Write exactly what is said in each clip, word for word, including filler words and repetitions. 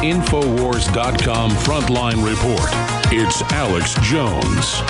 Infowars dot com Frontline Report. It's Alex Jones.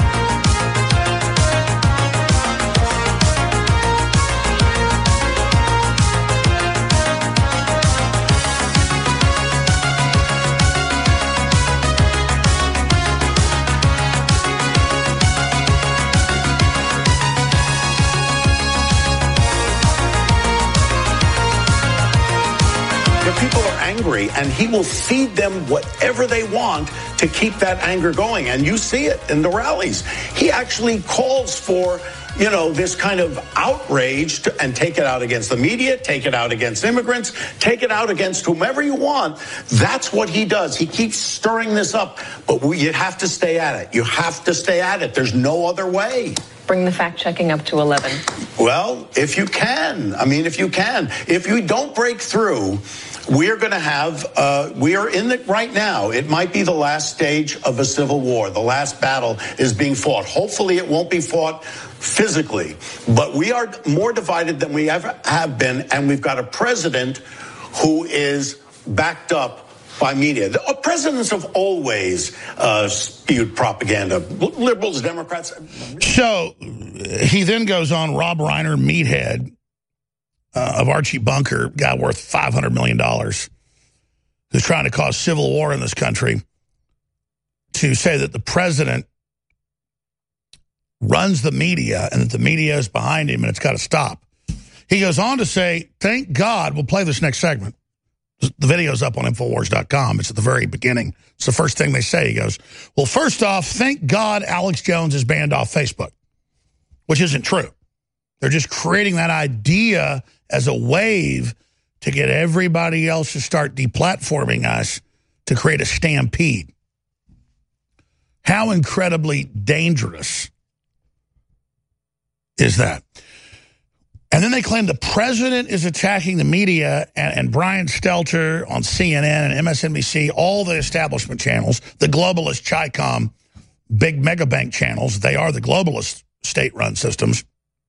People are angry, and he will feed them whatever they want to keep that anger going. And you see it in the rallies. He actually calls for, you know, this kind of outrage to, and take it out against the media, take it out against immigrants, take it out against whomever you want. That's what he does. He keeps stirring this up. But we, you have to stay at it. You have to stay at it. There's no other way. Bring the fact-checking up to eleven. Well, if you can. I mean, if you can. If you don't break through, we are going to have, uh, we are in it right now. It might be the last stage of a civil war. The last battle is being fought. Hopefully it won't be fought physically. But we are more divided than we ever have been. And we've got a president who is backed up by media. The uh, presidents have always uh, spewed propaganda. Liberals, Democrats. So he then goes on, Rob Reiner, meathead uh, of Archie Bunker, guy worth five hundred million dollars, who's trying to cause civil war in this country, to say that the president runs the media and that the media is behind him and it's got to stop. He goes on to say, thank God, we'll play this next segment. The video's up on Infowars dot com. It's at the very beginning. It's the first thing they say. He goes, well, first off, thank God Alex Jones is banned off Facebook, which isn't true. They're just creating that idea as a wave to get everybody else to start deplatforming us to create a stampede. How incredibly dangerous is that? And then they claim the president is attacking the media, and, and Brian Stelter on C N N and M S N B C, all the establishment channels, the globalist Chi-Com, big mega bank channels, they are the globalist state-run systems.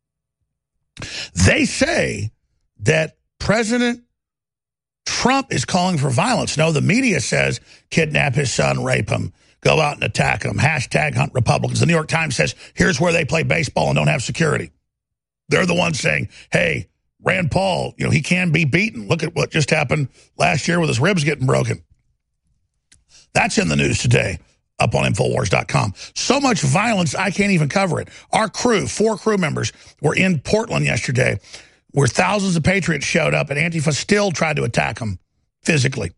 They say that President Trump is calling for violence. No, the media says kidnap his son, rape him, go out and attack him, hashtag hunt Republicans. The New York Times says here's where they play baseball and don't have security. They're the ones saying, hey, Rand Paul, you know, he can be beaten. Look at what just happened last year with his ribs getting broken. That's in the news today, up on Infowars dot com. So much violence, I can't even cover it. Our crew, four crew members, were in Portland yesterday where thousands of patriots showed up and Antifa still tried to attack them physically.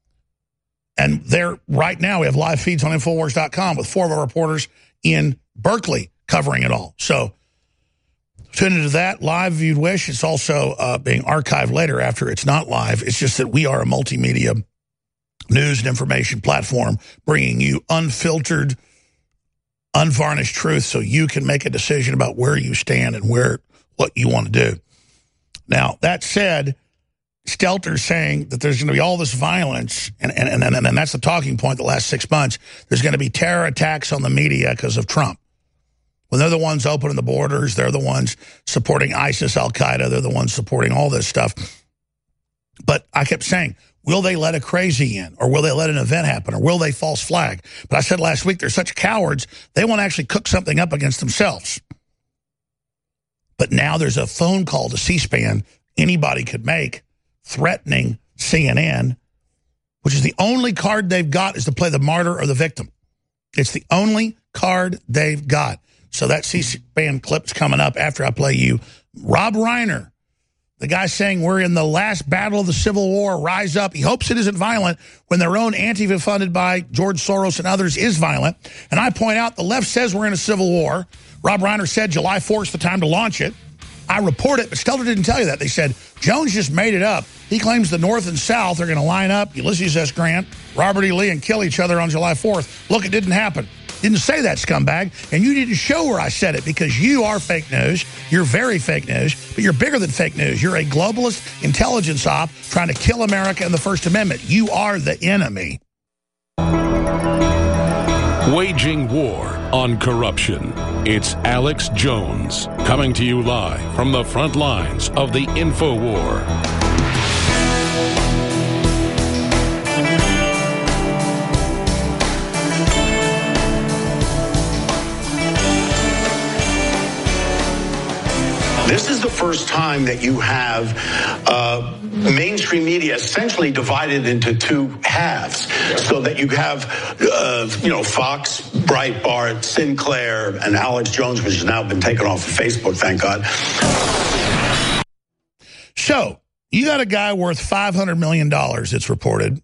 And they're right now, we have live feeds on Infowars dot com with four of our reporters in Berkeley covering it all. So tune into that live if you'd wish. It's also uh, being archived later after it's not live. It's just that we are a multimedia news and information platform bringing you unfiltered, unvarnished truth so you can make a decision about where you stand and where what you want to do. Now, that said, Stelter's saying that there's going to be all this violence, and, and, and, and that's the talking point the last six months. There's going to be terror attacks on the media because of Trump. When they're the ones opening the borders, they're the ones supporting ISIS, Al-Qaeda, they're the ones supporting all this stuff. But I kept saying, will they let a crazy in? Or will they let an event happen? Or will they false flag? But I said last week, they're such cowards, they won't actually cook something up against themselves. But now there's a phone call to C-SPAN anybody could make threatening C N N, which is the only card they've got is to play the martyr or the victim. It's the only card they've got. So that C-SPAN clip's coming up after I play you Rob Reiner, the guy saying we're in the last battle of the Civil War, rise up. He hopes it isn't violent when their own Antifa funded by George Soros and others is violent. And I point out the left says we're in a civil war. Rob Reiner said July fourth is the time to launch it. I report it, but Stelter didn't tell you that. They said Jones just made it up. He claims the North and South are going to line up, Ulysses S. Grant, Robert E. Lee, and kill each other on July fourth. Look, it didn't happen. Didn't say that, scumbag. And you didn't show where I said it because you are fake news. You're very fake news, but you're bigger than fake news. You're a globalist intelligence op trying to kill America and the First Amendment. You are the enemy. Waging war on corruption. It's Alex Jones coming to you live from the front lines of the Info War. first time that you have uh, mainstream media essentially divided into two halves, so that you have, uh, you know, Fox, Breitbart, Sinclair, and Alex Jones, which has now been taken off of Facebook, thank God. So, you got a guy worth five hundred million dollars, it's reported,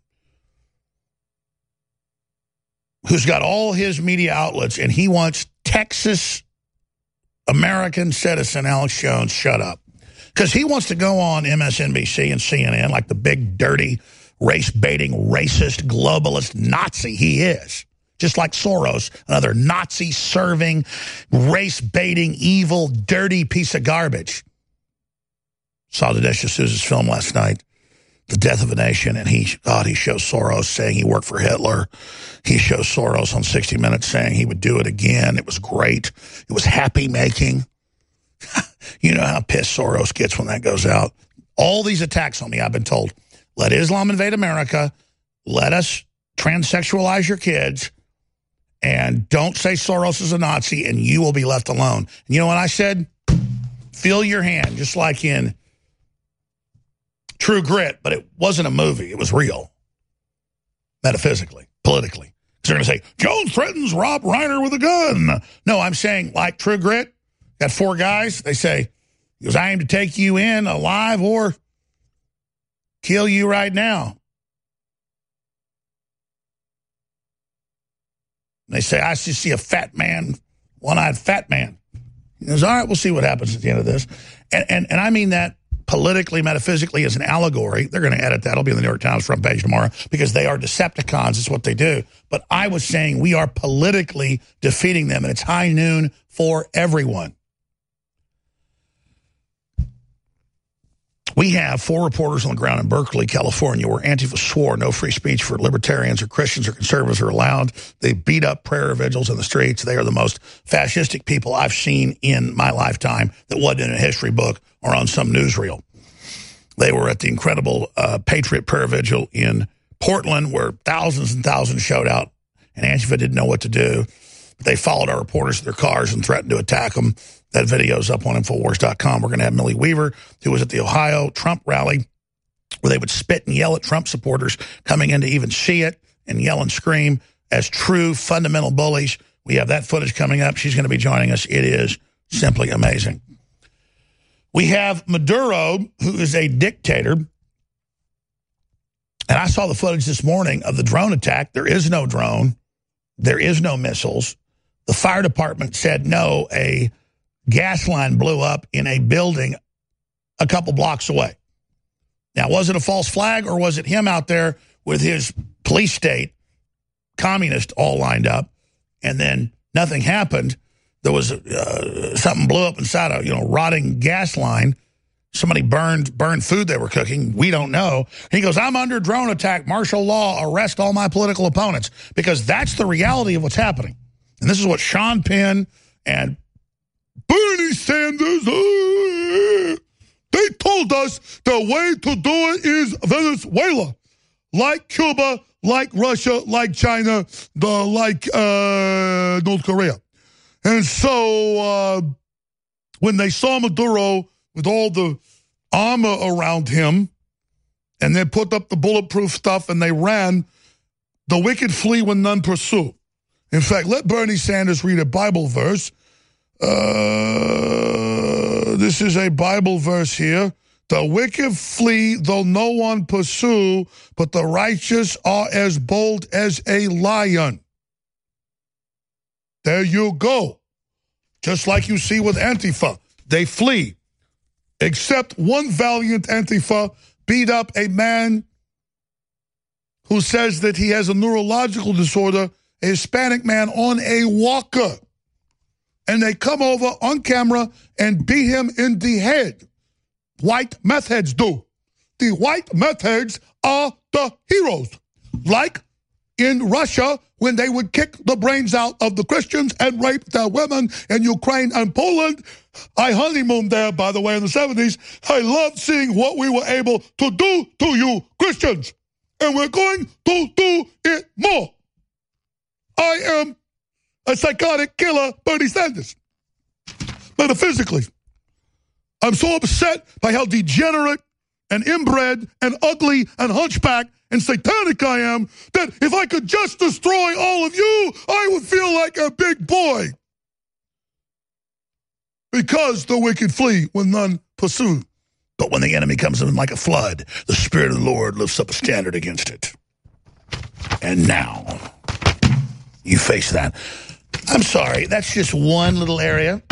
who's got all his media outlets, and he wants Texas American citizen Alex Jones shut up. Because he wants to go on M S N B C and C N N like the big, dirty, race-baiting, racist, globalist Nazi he is. Just like Soros, another Nazi-serving, race-baiting, evil, dirty piece of garbage. Saw Dinesh D'Souza's film last night, The Death of a Nation, and he, God, he shows Soros saying he worked for Hitler. He shows Soros on sixty minutes saying he would do it again. It was great. It was happy-making. You know how pissed Soros gets when that goes out. All these attacks on me, I've been told, let Islam invade America, let us transsexualize your kids, and don't say Soros is a Nazi, and you will be left alone. And you know what I said? Feel your hand, just like in True Grit, but it wasn't a movie. It was real, metaphysically, politically. They're going to say, Jones threatens Rob Reiner with a gun. No, I'm saying, like True Grit, got four guys. They say, he goes, I aim to take you in alive or kill you right now. They say, I just see a fat man, one-eyed fat man. He goes, all right, we'll see what happens at the end of this. And, and, and I mean that politically, metaphysically, as an allegory. They're going to edit that. It'll be in the New York Times front page tomorrow because they are Decepticons. It's what they do. But I was saying we are politically defeating them, and it's high noon for everyone. We have four reporters on the ground in Berkeley, California, where Antifa swore no free speech for libertarians or Christians or conservatives are allowed. They beat up prayer vigils in the streets. They are the most fascistic people I've seen in my lifetime that wasn't in a history book or on some newsreel. They were at the incredible uh, Patriot Prayer Vigil in Portland, where thousands and thousands showed out, and Antifa didn't know what to do. But they followed our reporters to their cars and threatened to attack them. That video's up on Infowars dot com. We're going to have Millie Weaver, who was at the Ohio Trump rally, where they would spit and yell at Trump supporters coming in to even see it and yell and scream as true fundamental bullies. We have that footage coming up. She's going to be joining us. It is simply amazing. We have Maduro, who is a dictator. And I saw the footage this morning of the drone attack. There is no drone. There is no missiles. The fire department said no, a gas line blew up in a building a couple blocks away. Now, was it a false flag or was it him out there with his police state, communist all lined up, and then nothing happened? There was uh, something blew up inside a you know rotting gas line. Somebody burned burned food they were cooking. We don't know. He goes, I'm under drone attack, martial law, arrest all my political opponents, because that's the reality of what's happening. And this is what Sean Penn and Bernie Sanders, uh, they told us the way to do it is Venezuela. Like Cuba, like Russia, like China, the like uh, North Korea. And so uh, when they saw Maduro with all the armor around him and they put up the bulletproof stuff and they ran, the wicked flee when none pursue. In fact, let Bernie Sanders read a Bible verse. Uh, this is a Bible verse here. The wicked flee, though no one pursue, but the righteous are as bold as a lion. There you go. Just like you see with Antifa. They flee. Except one valiant Antifa beat up a man who says that he has a neurological disorder, a Hispanic man on a walker. And they come over on camera and beat him in the head. White meth heads do. The white meth heads are the heroes. Like in Russia, when they would kick the brains out of the Christians and rape their women in Ukraine and Poland. I honeymooned there, by the way, in the seventies. I loved seeing what we were able to do to you Christians. And we're going to do it more. I am a psychotic killer, Bernie Sanders. Metaphysically. I'm so upset by how degenerate and inbred and ugly and hunchback and satanic I am that if I could just destroy all of you, I would feel like a big boy. Because the wicked flee when none pursue. But when the enemy comes in like a flood, the Spirit of the Lord lifts up a standard against it. And now, you face that. I'm sorry, that's just one little area.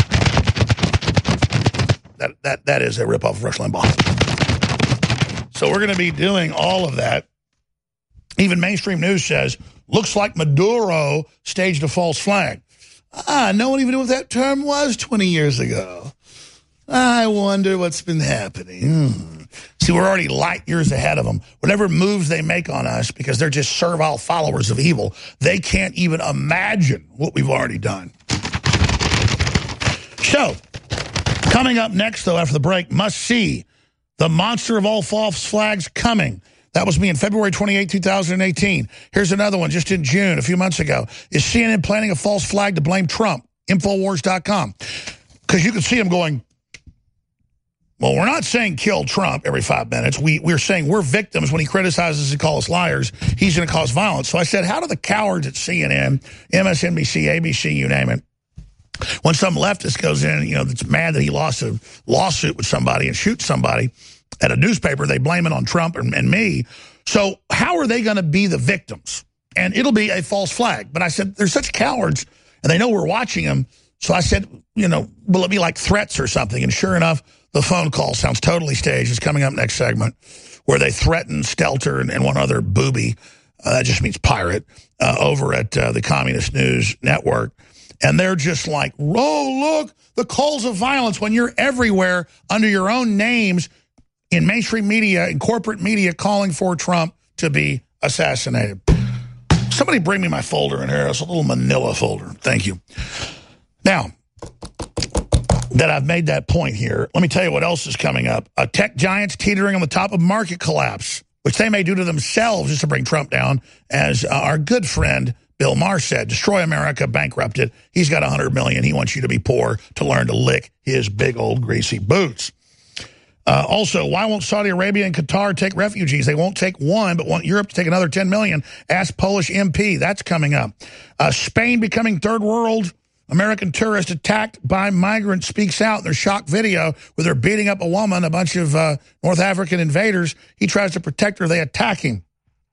That that That is a ripoff of Rush Limbaugh. So we're going to be doing all of that. Even mainstream news says, looks like Maduro staged a false flag. Ah, no one even knew what that term was twenty years ago. I wonder what's been happening. Hmm. See, we're already light years ahead of them. Whatever moves they make on us, because they're just servile followers of evil, they can't even imagine what we've already done. So, coming up next, though, after the break, must see the monster of all false flags coming. That was me in February twenty-eighth, two thousand eighteen. Here's another one just in June, a few months ago. Is C N N planning a false flag to blame Trump? Infowars dot com. Because you can see him going, well, we're not saying kill Trump every five minutes. We, we're saying we're victims when he criticizes and calls us liars. He's going to cause violence. So I said, how do the cowards at C N N, M S N B C, A B C, you name it, when some leftist goes in, you know, that's mad that he lost a lawsuit with somebody and shoots somebody at a newspaper, they blame it on Trump and, and me. So how are they going to be the victims? And it'll be a false flag. But I said, they're such cowards, and they know we're watching them. So I said, you know, will it be like threats or something? And sure enough, the phone call sounds totally staged. It's coming up next segment, where they threaten Stelter and, and one other booby, uh, that just means pirate, uh, over at uh, the Communist News Network. And they're just like, oh, look, the calls of violence when you're everywhere under your own names in mainstream media and corporate media calling for Trump to be assassinated. Somebody bring me my folder in here. It's a little manila folder. Thank you. Now, that I've made that point here, let me tell you what else is coming up. A tech giants teetering on the top of market collapse, which they may do to themselves just to bring Trump down, as uh, our good friend Bill Maher said, destroy America, bankrupt it. He's got one hundred million dollars. He wants you to be poor to learn to lick his big old greasy boots. Uh, also, why won't Saudi Arabia and Qatar take refugees? They won't take one, but want Europe to take another ten million. Ask Polish M P. That's coming up. Uh, Spain becoming third world. American tourist attacked by migrants speaks out in their shock video where they're beating up a woman, a bunch of uh, North African invaders. He tries to protect her. They attack him.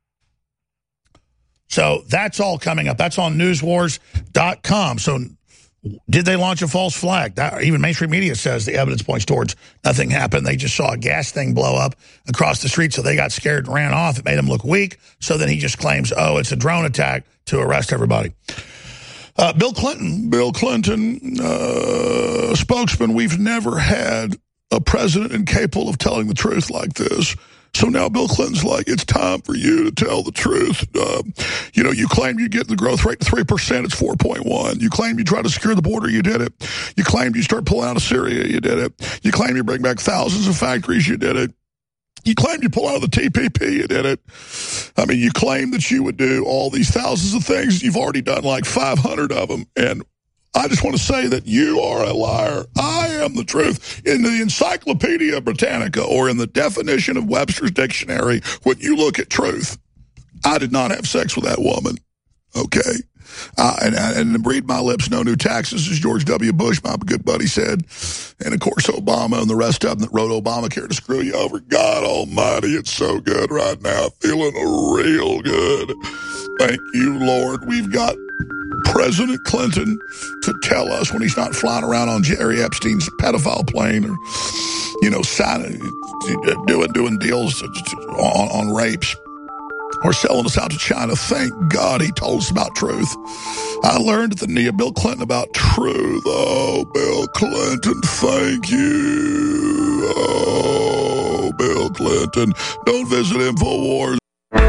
So that's all coming up. That's on news wars dot com. So did they launch a false flag? That, even mainstream media says the evidence points towards nothing happened. They just saw a gas thing blow up across the street, so they got scared and ran off. It made them look weak. So then he just claims, oh, it's a drone attack to arrest everybody. Uh, Bill Clinton, Bill Clinton, uh, spokesman, we've never had a president incapable of telling the truth like this. So now Bill Clinton's like, it's time for you to tell the truth. Uh, you know, you claimed you'd get the growth rate to three percent. It's four point one. You claimed you tried to secure the border. You did it. You claimed you start pulling out of Syria. You did it. You claimed you bring back thousands of factories. You did it. You claimed you pull out of the T P P. You did it. I mean, you claimed that you would do all these thousands of things. You've already done like five hundred of them. And I just want to say that you are a liar. I am the truth. In the Encyclopedia Britannica, or in the definition of Webster's Dictionary, when you look at truth, I did not have sex with that woman. Okay? Uh, and, and to read my lips, no new taxes, as George W. Bush, my good buddy, said. And, of course, Obama and the rest of them that wrote Obamacare to screw you over. God almighty, it's so good right now. Feeling real good. Thank you, Lord. We've got President Clinton to tell us when he's not flying around on Jerry Epstein's pedophile plane or, you know, signing, doing, doing deals on, on rapes. Or selling us out to China. Thank God he told us about truth. I learned at the knee of Bill Clinton about truth. Oh, Bill Clinton, thank you. Oh, Bill Clinton. Don't visit InfoWars.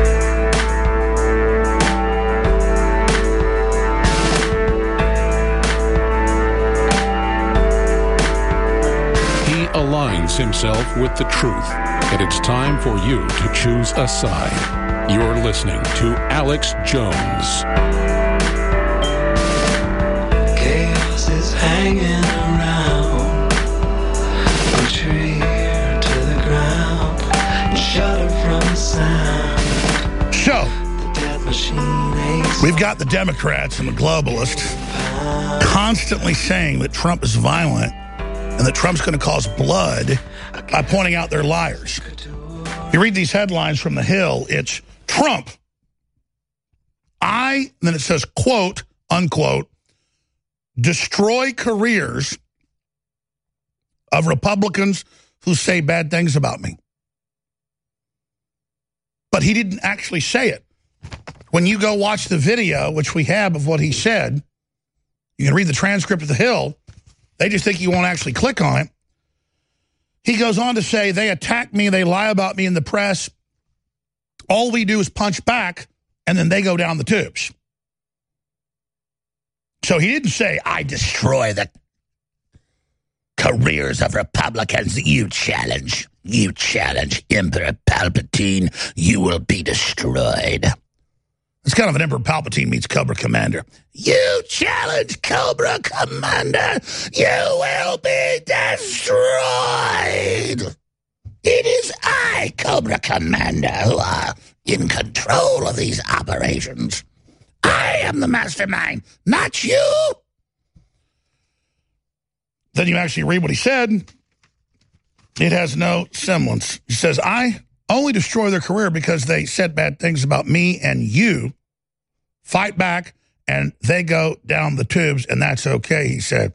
He aligns himself with the truth, and it's time for you to choose a side. You're listening to Alex Jones. Chaos is hanging around, but We've got the Democrats and the globalists constantly saying that Trump is violent and that Trump's going to cause blood by pointing out their liars. You read these headlines from The Hill, it's Trump. I, and then it says, quote, unquote, destroy careers of Republicans who say bad things about me. But he didn't actually say it. When you go watch the video, which we have of what he said, you can read the transcript of The Hill. They just think you won't actually click on it. He goes on to say, they attack me, they lie about me in the press. All we do is punch back, and then they go down the tubes. So he didn't say, I destroy the careers of Republicans. You challenge, you challenge Emperor Palpatine, you will be destroyed. It's kind of an Emperor Palpatine meets Cobra Commander. You challenge Cobra Commander, you will be destroyed. It is I, Cobra Commander, who are in control of these operations. I am the mastermind, not you. Then you actually read what he said. It has no semblance. He says, I only destroy their career because they said bad things about me and you. Fight back, and they go down the tubes, and that's okay, he said.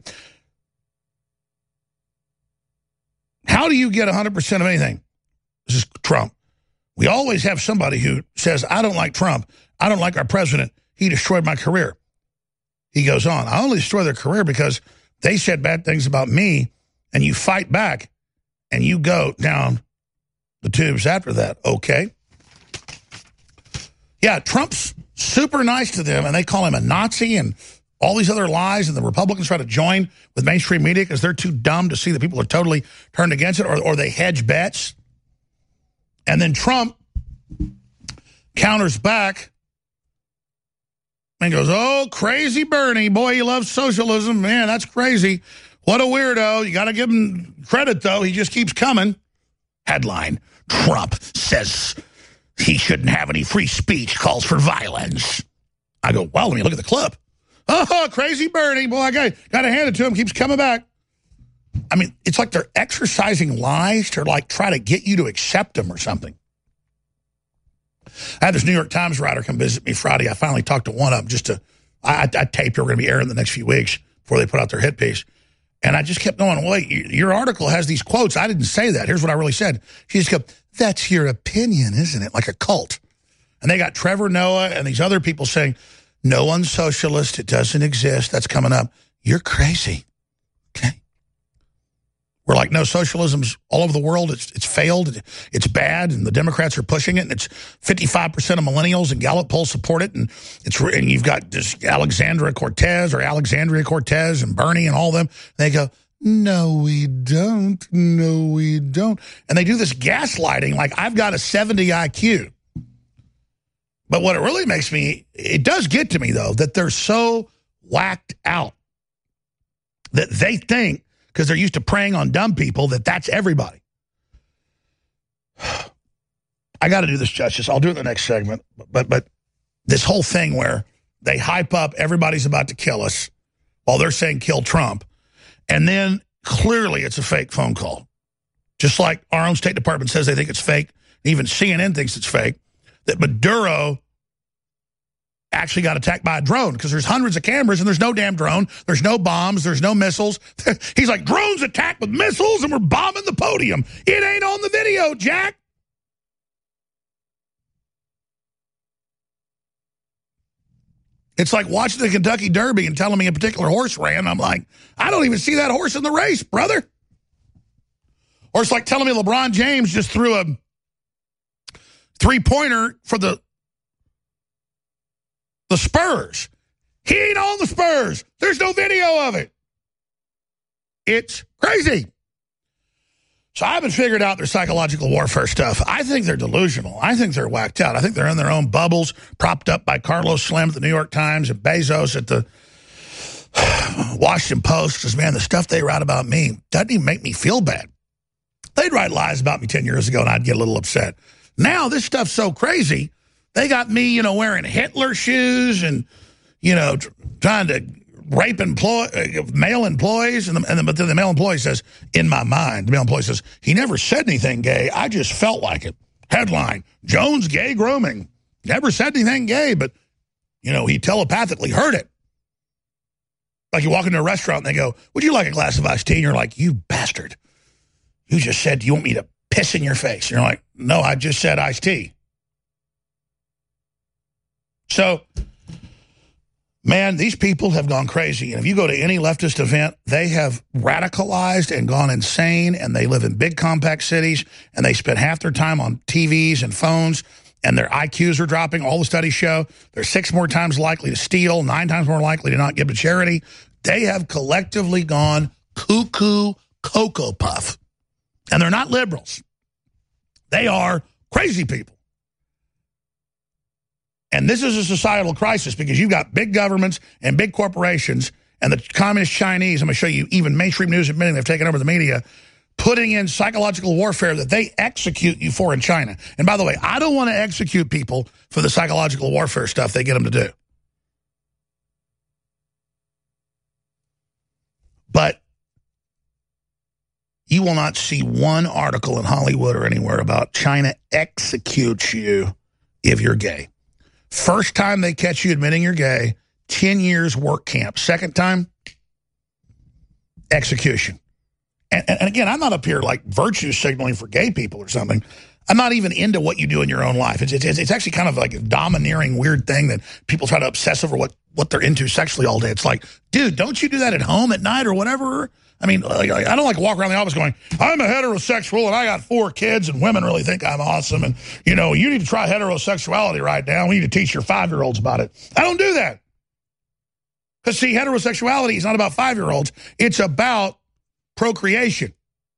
How do you get one hundred percent of anything? This is Trump. We always have somebody who says, I don't like Trump. I don't like our president. He destroyed my career. He goes on, I only destroy their career because they said bad things about me, and you fight back, and you go down the tubes after that. Okay. Yeah, Trump's super nice to them, and they call him a Nazi and all these other lies, and the Republicans try to join with mainstream media because they're too dumb to see that people are totally turned against it, or, or they hedge bets. And then Trump counters back and goes, oh, crazy Bernie. Boy, he loves socialism. Man, that's crazy. What a weirdo. You got to give him credit, though. He just keeps coming. Headline, Trump says he shouldn't have any free speech, calls for violence. I go, well, let me look at the clip. Oh, crazy Bernie. Boy, I got, got to hand it to him. Keeps coming back. I mean, it's like they're exercising lies to, like, try to get you to accept them or something. I had this New York Times writer come visit me Friday. I finally talked to one of them just to, I, I, I taped her. We're going to be airing the next few weeks before they put out their hit piece. And I just kept going, wait, your article has these quotes. I didn't say that. Here's what I really said. She just kept, that's your opinion, isn't it? Like a cult. And they got Trevor Noah and these other people saying, no one's socialist. It doesn't exist. That's coming up. You're crazy. Okay. We're like, no, socialism's all over the world. It's it's failed. It's bad, and the Democrats are pushing it. And it's fifty-five percent of millennials and Gallup polls support it. And it's and you've got this Alexandria Cortez or Alexandria Cortez and Bernie and all them. They go, no, we don't. No, we don't. And they do this gaslighting like I've got a seventy I Q. But what it really makes me, it does get to me, though, that they're so whacked out that they think, because they're used to preying on dumb people, that that's everybody. I got to do this justice. I'll do it in the next segment. But but this whole thing where they hype up everybody's about to kill us while they're saying kill Trump. And then clearly it's a fake phone call. Just like our own State Department says they think it's fake. Even C N N thinks it's fake. That Maduro actually got attacked by a drone because there's hundreds of cameras and there's no damn drone. There's no bombs. There's no missiles. He's like, drones attacked with missiles and we're bombing the podium. It ain't on the video, Jack. It's like watching the Kentucky Derby and telling me a particular horse ran. I'm like, I don't even see that horse in the race, brother. Or it's like telling me LeBron James just threw a three-pointer for the the Spurs. He ain't on the Spurs. There's no video of it. It's crazy. So I haven't figured out their psychological warfare stuff. I think they're delusional. I think they're whacked out. I think they're in their own bubbles, propped up by Carlos Slim at the New York Times and Bezos at the Washington Post. Because, man, the stuff they write about me doesn't even make me feel bad. They'd write lies about me ten years ago, and I'd get a little upset. Now, this stuff's so crazy They got me, you know, wearing Hitler shoes and, you know, tr- trying to rape employ uh, male employees. And, the, and the, but then the male employee says, in my mind, the male employee says, he never said anything gay. I just felt like it. Headline, Jones gay grooming. Never said anything gay, but, you know, he telepathically heard it. Like you walk into a restaurant and they go, would you like a glass of iced tea? And you're like, you bastard. You just said, you want me to piss in your face. And you're like, no, I just said iced tea. So, man, these people have gone crazy. And if you go to any leftist event, they have radicalized and gone insane. And they live in big compact cities. And they spend half their time on T Vs and phones. And their I Qs are dropping. All the studies show they're six more times likely to steal, nine times more likely to not give to charity. They have collectively gone cuckoo Cocoa Puff. And they're not liberals. They are crazy people. And this is a societal crisis because you've got big governments and big corporations and the communist Chinese, I'm going to show you even mainstream news admitting they've taken over the media, putting in psychological warfare that they execute you for in China. And by the way, I don't want to execute people for the psychological warfare stuff they get them to do. But you will not see one article in Hollywood or anywhere about China executes you if you're gay. First time they catch you admitting you're gay, ten years work camp. Second time, execution. And, and again, I'm not up here like virtue signaling for gay people or something. I'm not even into what you do in your own life. It's, it's, it's actually kind of like a domineering, weird thing that people try to obsess over what, what they're into sexually all day. It's like, dude, don't you do that at home at night or whatever? I mean, like, I don't like walk around the office going, I'm a heterosexual and I got four kids and women really think I'm awesome. And, you know, you need to try heterosexuality right now. We need to teach your five-year-olds about it. I don't do that. Because, see, heterosexuality is not about five-year-olds. It's about procreation.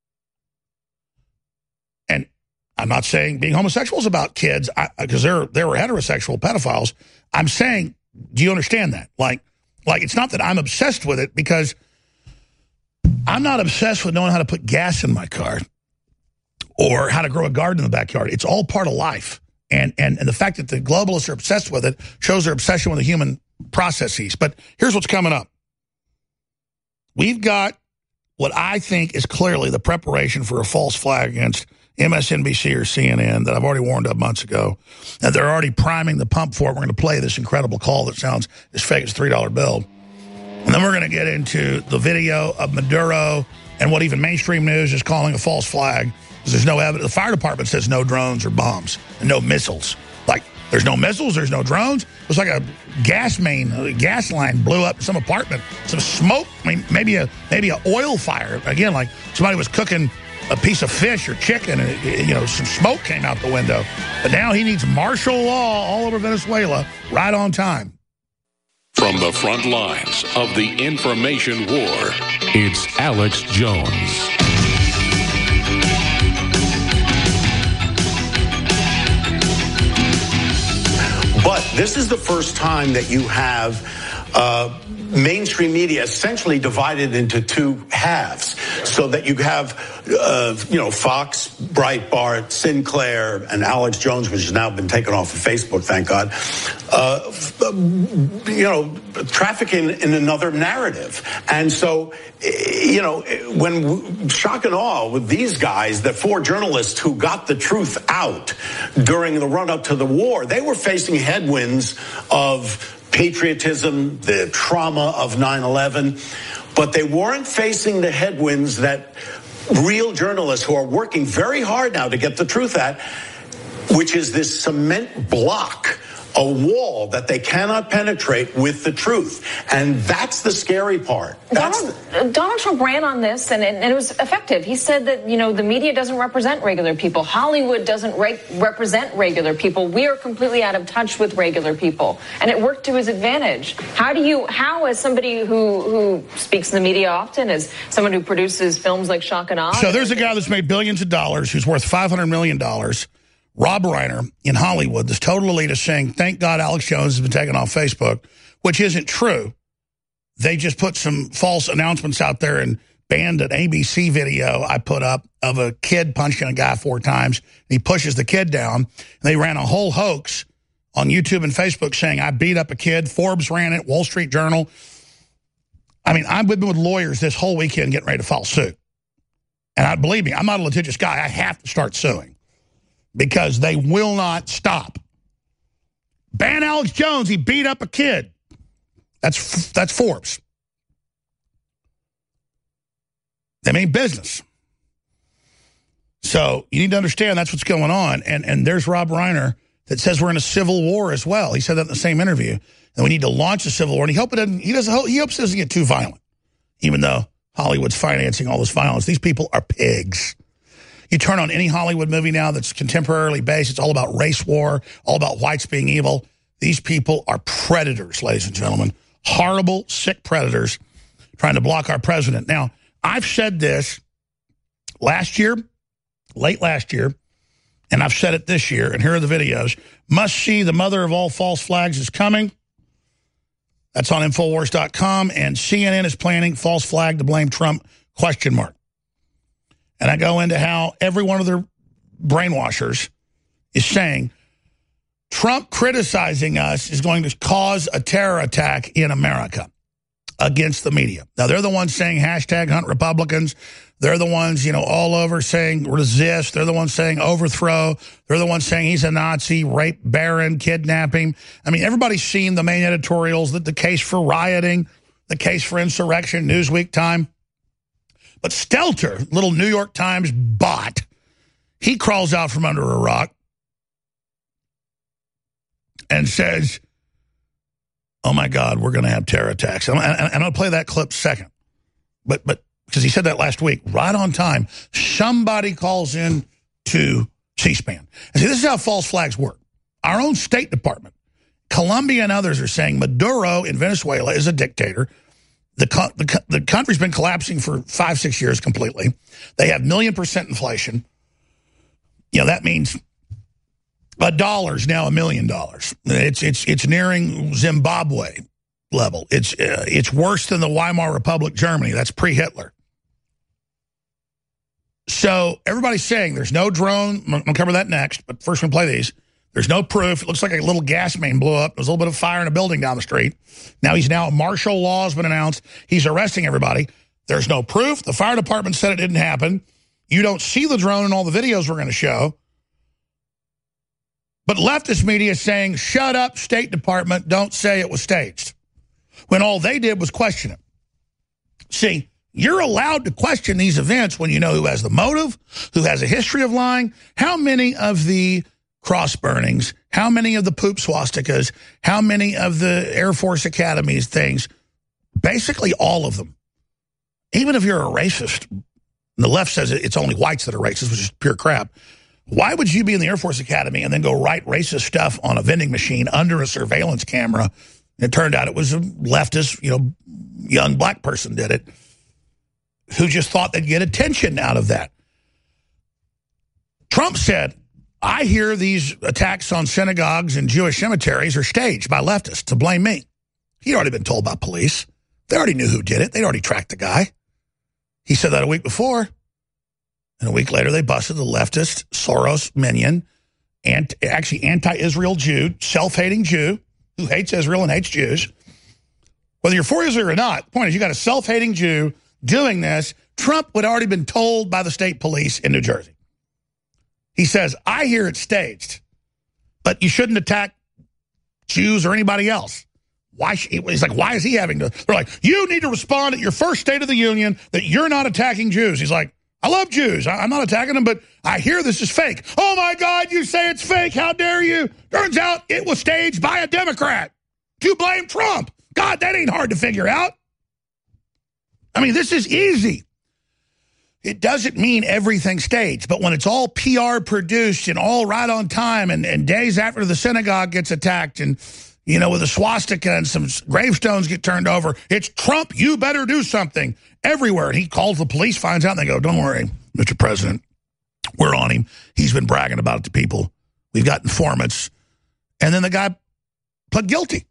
And I'm not saying being homosexual is about kids because they're they were heterosexual pedophiles. I'm saying, do you understand that? Like, like it's not that I'm obsessed with it because I'm not obsessed with knowing how to put gas in my car or how to grow a garden in the backyard. It's all part of life. And, and, and the fact that the globalists are obsessed with it shows their obsession with the human processes. But here's what's coming up. We've got what I think is clearly the preparation for a false flag against M S N B C or C N N that I've already warned of months ago. And they're already priming the pump for it. We're going to play this incredible call that sounds as fake as a three dollar bill. And then we're going to get into the video of Maduro and what even mainstream news is calling a false flag. Because there's no evidence. The fire department says no drones or bombs and no missiles. Like, there's no missiles, there's no drones. It was like a gas main, a gas line blew up in some apartment. Some smoke, I mean, maybe a maybe an oil fire. Again, like somebody was cooking a piece of fish or chicken and, it, you know, some smoke came out the window. But now he needs martial law all over Venezuela right on time. From the front lines of the information war, it's Alex Jones. But this is the first time that you have uh, mainstream media essentially divided into two halves, so that you have, uh, you know, Fox, Breitbart, Sinclair, and Alex Jones, which has now been taken off of Facebook, thank God, uh, you know, trafficking in another narrative. And so, you know, when shock and awe with these guys, the four journalists who got the truth out during the run-up to the war, they were facing headwinds of patriotism, the trauma of nine eleven, but they weren't facing the headwinds that real journalists who are working very hard now to get the truth at, which is this cement block, a wall that they cannot penetrate with the truth. And that's the scary part. That's Donald, the- Donald Trump ran on this, and, and, and it was effective. He said that, you know, the media doesn't represent regular people. Hollywood doesn't re- represent regular people. We are completely out of touch with regular people. And it worked to his advantage. How do you, how as somebody who, who speaks in the media often, as someone who produces films like Shock and Awe. So there's a guy that's made billions of dollars who's worth five hundred million dollars. Rob Reiner in Hollywood, this total elite, is saying, thank God Alex Jones has been taken off Facebook, which isn't true. They just put some false announcements out there and banned an A B C video I put up of a kid punching a guy four times. And he pushes the kid down. And they ran a whole hoax on YouTube and Facebook saying, I beat up a kid. Forbes ran it, Wall Street Journal. I mean, I've been with lawyers this whole weekend getting ready to file suit. And I, believe me, I'm not a litigious guy. I have to start suing because they will not stop. Ban Alex Jones. He beat up a kid. That's that's Forbes. They mean business. So you need to understand that's what's going on. And and there's Rob Reiner that says we're in a civil war as well. He said that in the same interview. And we need to launch a civil war. And he hope it doesn't. He doesn't. He hopes it doesn't get too violent, even though Hollywood's financing all this violence. These people are pigs. You turn on any Hollywood movie now that's contemporarily based. It's all about race war, all about whites being evil. These people are predators, ladies and gentlemen. Horrible, sick predators trying to block our president. Now, I've said this last year, late last year, and I've said it this year, and here are the videos. Must see the mother of all false flags is coming. That's on Infowars dot com, and C N N is planning false flag to blame Trump, question mark. And I go into how every one of their brainwashers is saying Trump criticizing us is going to cause a terror attack in America against the media. Now, they're the ones saying hashtag hunt Republicans. They're the ones, you know, all over saying resist. They're the ones saying overthrow. They're the ones saying he's a Nazi, rape baron, kidnapping. I mean, everybody's seen the main editorials, that the case for rioting, the case for insurrection, Newsweek, Time. But Stelter, little New York Times bot, he crawls out from under a rock and says, oh, my God, we're going to have terror attacks. And, and, and I'll play that clip second. But but because he said that last week, right on time, somebody calls in to C-SPAN. And see, this is how false flags work. Our own State Department, Colombia and others are saying Maduro in Venezuela is a dictator. The, co the, the country's been collapsing for five, six years completely. They have million percent inflation. You know, that means a dollar's now a million dollars. It's it's it's nearing Zimbabwe level. It's uh, it's worse than the Weimar Republic, Germany. That's pre-Hitler. So everybody's saying there's no drone. I'm going to cover that next, but first we'll play these. There's no proof. It looks like a little gas main blew up. There's a little bit of fire in a building down the street. Now he's now, martial law has been announced. He's arresting everybody. There's no proof. The fire department said it didn't happen. You don't see the drone in all the videos we're going to show. But leftist media is saying, shut up, State Department, don't say it was staged. When all they did was question it. See, you're allowed to question these events when you know who has the motive, who has a history of lying. How many of the cross burnings, how many of the poop swastikas, how many of the Air Force Academies things, basically all of them. Even if you're a racist, and the left says it's only whites that are racist, which is pure crap. Why would you be in the Air Force Academy and then go write racist stuff on a vending machine under a surveillance camera? It turned out it was a leftist, you know, young black person did it, who just thought they'd get attention out of that. Trump said, I hear these attacks on synagogues and Jewish cemeteries are staged by leftists to blame me. He'd already been told by police. They already knew who did it. They'd already tracked the guy. He said that a week before. And a week later, they busted the leftist, Soros minion, and actually anti-Israel Jew, self-hating Jew who hates Israel and hates Jews. Whether you're for Israel or not, the point is you got a self-hating Jew doing this. Trump would have already been told by the state police in New Jersey. He says, I hear it's staged, but you shouldn't attack Jews or anybody else. Why? He's like, why is he having to? They're like, you need to respond at your first State of the Union that you're not attacking Jews. He's like, I love Jews. I'm not attacking them, but I hear this is fake. Oh, my God, you say it's fake. How dare you? Turns out it was staged by a Democrat to blame Trump. God, that ain't hard to figure out. I mean, this is easy. It doesn't mean everything staged, but when it's all P R produced and all right on time and, and days after the synagogue gets attacked and, you know, with a swastika and some gravestones get turned over, it's Trump, you better do something everywhere. And he calls the police, finds out, and they go, don't worry, Mister President, we're on him. He's been bragging about it to people. We've got informants. And then the guy pled guilty.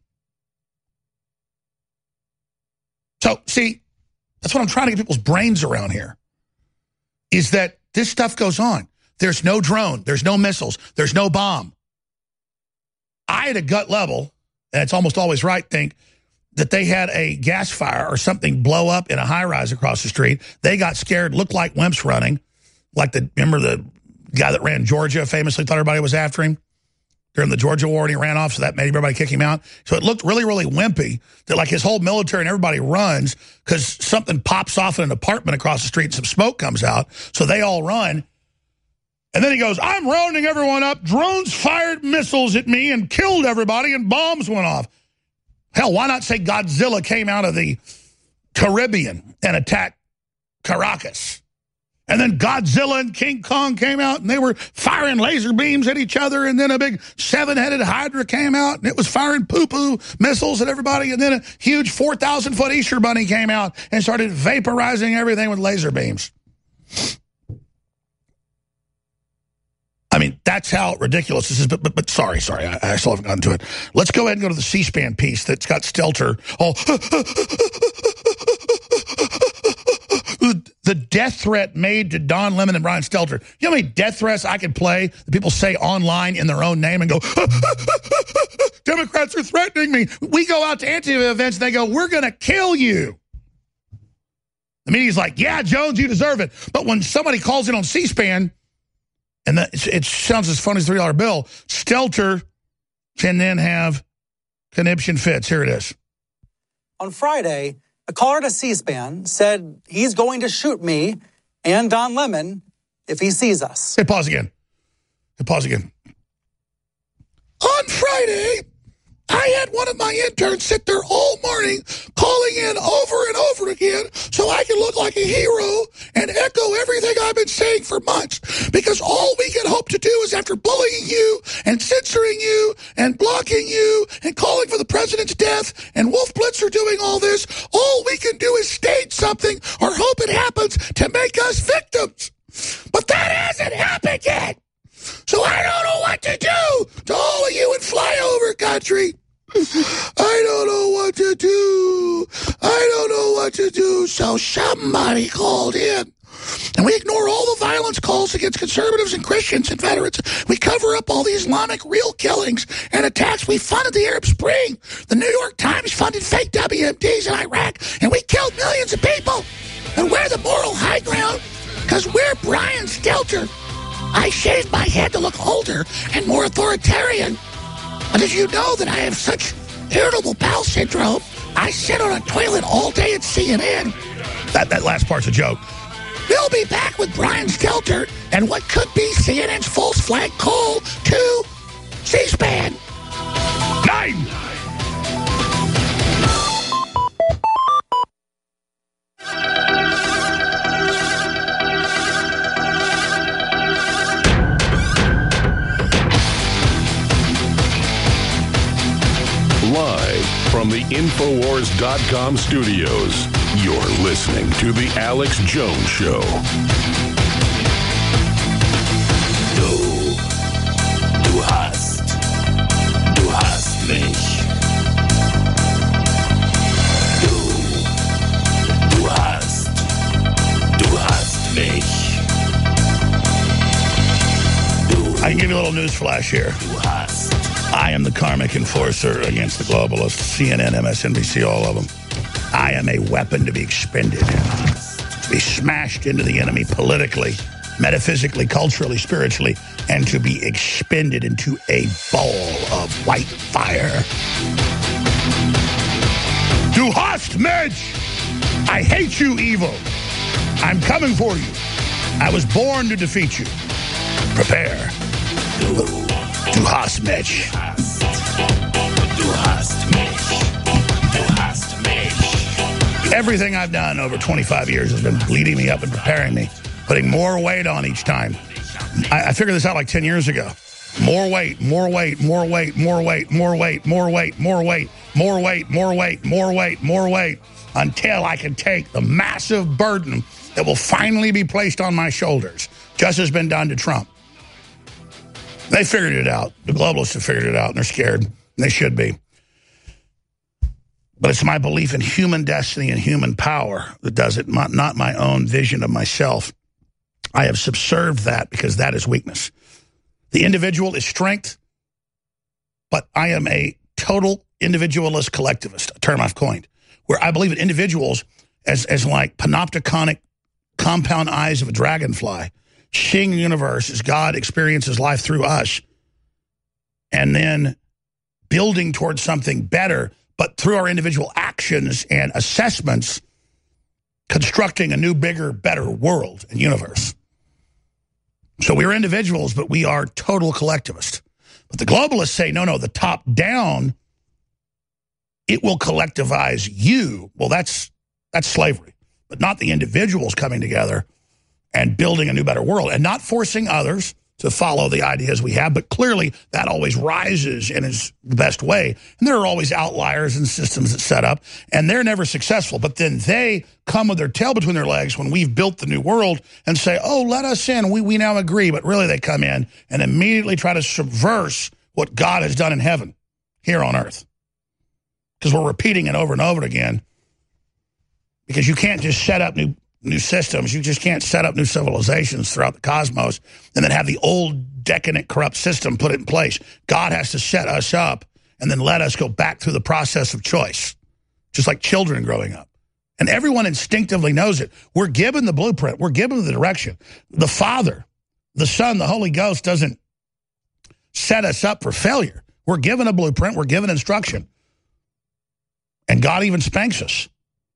So, see, that's what I'm trying to get people's brains around here. Is that this stuff goes on. There's no drone. There's no missiles. There's no bomb. I, at a gut level, and it's almost always right, think that they had a gas fire or something blow up in a high-rise across the street. They got scared, looked like wimps running. Like the, remember the guy that ran Georgia famously thought everybody was after him during the Georgia war and he ran off, so that made everybody kick him out. So it looked really, really wimpy that like his whole military and everybody runs because something pops off in an apartment across the street and some smoke comes out. So they all run. And then he goes, I'm rounding everyone up. Drones fired missiles at me and killed everybody and bombs went off. Hell, why not say Godzilla came out of the Caribbean and attacked Caracas? And then Godzilla and King Kong came out, and they were firing laser beams at each other, and then a big seven-headed Hydra came out, and it was firing poo-poo missiles at everybody, and then a huge four thousand foot Easter bunny came out and started vaporizing everything with laser beams. I mean, that's how ridiculous this is, but, but, but sorry, sorry, I, I still haven't gotten to it. Let's go ahead and go to the C-SPAN piece that's got Stelter all... The death threat made to Don Lemon and Brian Stelter. You know how many death threats I could play that people say online in their own name and go, Democrats are threatening me. We go out to Antifa events and they go, we're going to kill you. The media's like, yeah, Jones, you deserve it. But when somebody calls in on C-SPAN, and that, it sounds as funny as a three dollar bill, Stelter can then have conniption fits. Here it is. On Friday, a caller to C-SPAN said he's going to shoot me and Don Lemon if he sees us. Hey, pause again. Hey, pause again. On Friday, I had one of my interns sit there all morning calling in over and over again so I can look like a hero and echo everything I've been saying for months. Because all we can hope to do is, after bullying you and censoring you and blocking you and calling for the president's death, and Wolf Blitzer doing all this, all we can do is stage something or hope it happens to make us victims. But that hasn't happened yet. So I don't know what to do to all of you in flyover country. I don't know what to do. I don't know what to do. So somebody called in. And we ignore all the violence calls against conservatives and Christians and veterans. We cover up all the Islamic real killings and attacks. We funded the Arab Spring. The New York Times funded fake W M Ds in Iraq. And we killed millions of people. And we're the moral high ground because we're Brian Stelter. I shaved my head to look older and more authoritarian. But did you know that I have such irritable bowel syndrome? I sit on a toilet all day at C N N. That, that last part's a joke. We'll be back with Brian Stelter and what could be C N N's false flag call to C-SPAN. Nine! Live from the Infowars dot com studios, you're listening to The Alex Jones Show. Du, du hast, du hast mich. Du, du hast, du hast mich. Du, I can give you a little news flash here. du hast. I am the karmic enforcer against the globalists, C N N, M S N B C, all of them. I am a weapon to be expended, to be smashed into the enemy politically, metaphysically, culturally, spiritually, and to be expended into a ball of white fire. Du hast mich! I hate you, evil. I'm coming for you. I was born to defeat you. Prepare. Du hast mich. Du hast mich. Du hast mich. Everything I've done over twenty-five years has been leading me up and preparing me, putting more weight on each time. I, I figured this out like ten years ago. More weight, more weight, more weight, more weight, more weight, more weight, more weight, more weight, more weight, more weight, more weight, until I can take the massive burden that will finally be placed on my shoulders, just as been done to Trump. They figured it out. The globalists have figured it out, and they're scared. And they should be. But it's my belief in human destiny and human power that does it, not, not my own vision of myself. I have subserved that because that is weakness. The individual is strength. but I am a total individualist collectivist, a term I've coined, where I believe in individuals as, as like panopticonic compound eyes of a dragonfly, seeing the universe as God experiences life through us, and then building towards something better, but through our individual actions and assessments, constructing a new, bigger, better world and universe. So we're individuals, but we are total collectivists. But the globalists say, no, no, the top down, it will collectivize you. Well, that's that's slavery, but not the individuals coming together and building a new, better world, and not forcing others to follow the ideas we have. But clearly that always rises and is the best way. And there are always outliers and systems that set up, and they're never successful. But then they come with their tail between their legs when we've built the new world and say, oh, let us in. We, we now agree. But really they come in and immediately try to subverse what God has done in heaven here on earth. Because we're repeating it over and over again. Because you can't just set up new new systems. You just can't set up new civilizations throughout the cosmos and then have the old, decadent, corrupt system put it in place. God has to set us up and then let us go back through the process of choice, just like children growing up. And everyone instinctively knows it. We're given the blueprint. We're given the direction. The Father, the Son, the Holy Ghost doesn't set us up for failure. We're given a blueprint. We're given instruction. And God even spanks us.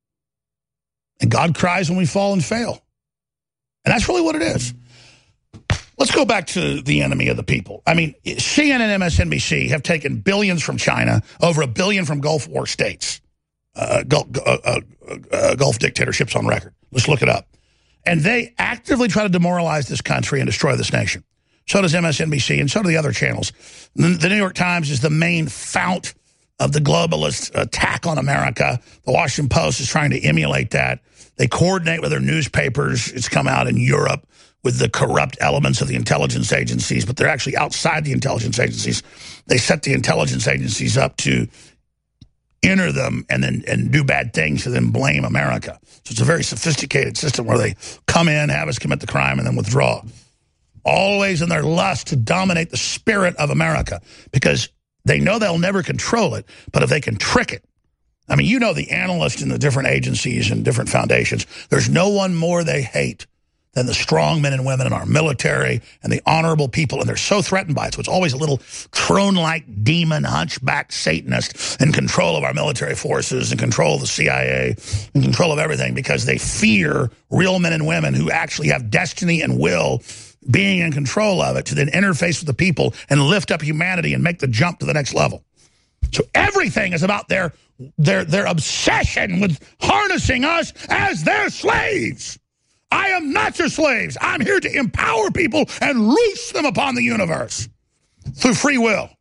And God cries when we fall and fail. And that's really what it is. Let's go back to the enemy of the people. I mean, C N N and M S N B C have taken billions from China, over a billion from Gulf War states, uh, Gulf, uh, uh, uh, Gulf dictatorships on record. Let's look it up. And they actively try to demoralize this country and destroy this nation. So does M S N B C, and so do the other channels. The New York Times is the main fount of the globalist attack on America. The Washington Post is trying to emulate that. They coordinate with their newspapers. It's come out in Europe with the corrupt elements of the intelligence agencies, but they're actually outside the intelligence agencies. They set the intelligence agencies up to enter them and then and do bad things and then blame America. So it's a very sophisticated system where they come in, have us commit the crime, and then withdraw. Always in their lust to dominate the spirit of America, because they know they'll never control it, but if they can trick it. I mean, you know the analysts in the different agencies and different foundations. There's no one more they hate than the strong men and women in our military and the honorable people, and they're so threatened by it. So it's always a little crone-like demon, hunchback Satanist in control of our military forces and control of the C I A and control of everything, because they fear real men and women who actually have destiny and will being in control of it to then interface with the people and lift up humanity and make the jump to the next level. So everything is about their, their, their obsession with harnessing us as their slaves. I am not your slaves. I'm here to empower people and loose them upon the universe through free will.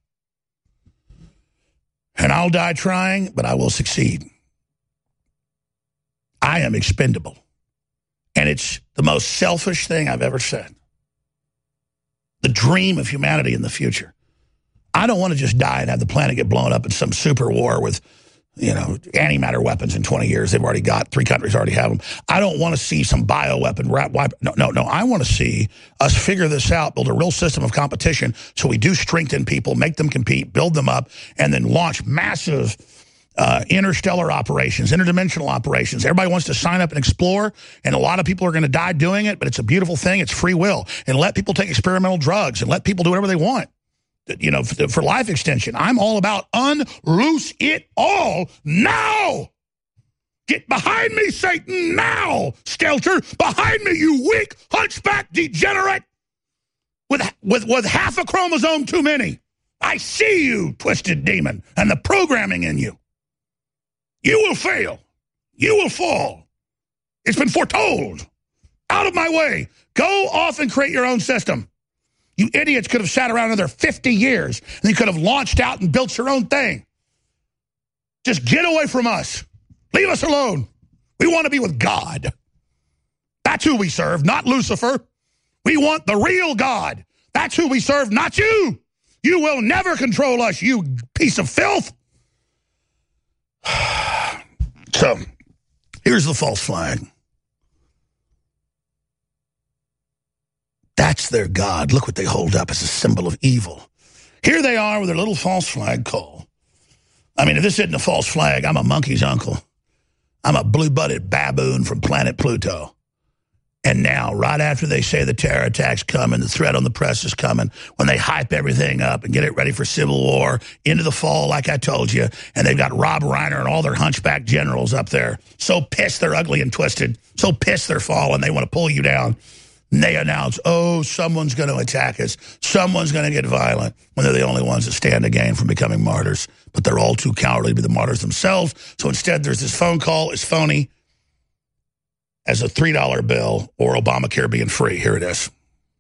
And I'll die trying, but I will succeed. I am expendable. And it's the most selfish thing I've ever said. The dream of humanity in the future. I don't want to just die and have the planet get blown up in some super war with, you know, antimatter weapons in twenty years. They've already got, three countries already have them. I don't want to see some bioweapon wipe. No, no, no. I want to see us figure this out, build a real system of competition so we do strengthen people, make them compete, build them up, and then launch massive uh, interstellar operations, interdimensional operations. Everybody wants to sign up and explore, and a lot of people are going to die doing it, but it's a beautiful thing. It's free will. And let people take experimental drugs and let people do whatever they want. You know, for, for life extension. I'm all about unloose it all now. Get behind me, Satan, now, Skelter. Behind me, you weak, hunchback degenerate with, with, with half a chromosome too many. I see you, twisted demon, and the programming in you. You will fail. You will fall. It's been foretold. Out of my way. Go off and create your own system. You idiots could have sat around another fifty years, and you could have launched out and built your own thing. Just get away from us. Leave us alone. We want to be with God. That's who we serve, not Lucifer. We want the real God. That's who we serve, not you. You will never control us, you piece of filth. So, here's the false flag. That's their God. Look what they hold up as a symbol of evil. Here they are with their little false flag call. I mean, if this isn't a false flag, I'm a monkey's uncle. I'm a blue-butted baboon from planet Pluto. And now, right after they say the terror attack's coming, the threat on the press is coming, when they hype everything up and get it ready for civil war into the fall, like I told you, and they've got Rob Reiner and all their hunchback generals up there, so pissed they're ugly and twisted, so pissed they're falling, they want to pull you down. And they announce, oh, someone's going to attack us. Someone's going to get violent, when they're the only ones that stand to gain from becoming martyrs. But they're all too cowardly to be the martyrs themselves. So instead, there's this phone call. It's phony as a three dollar bill or Obamacare being free. Here it is.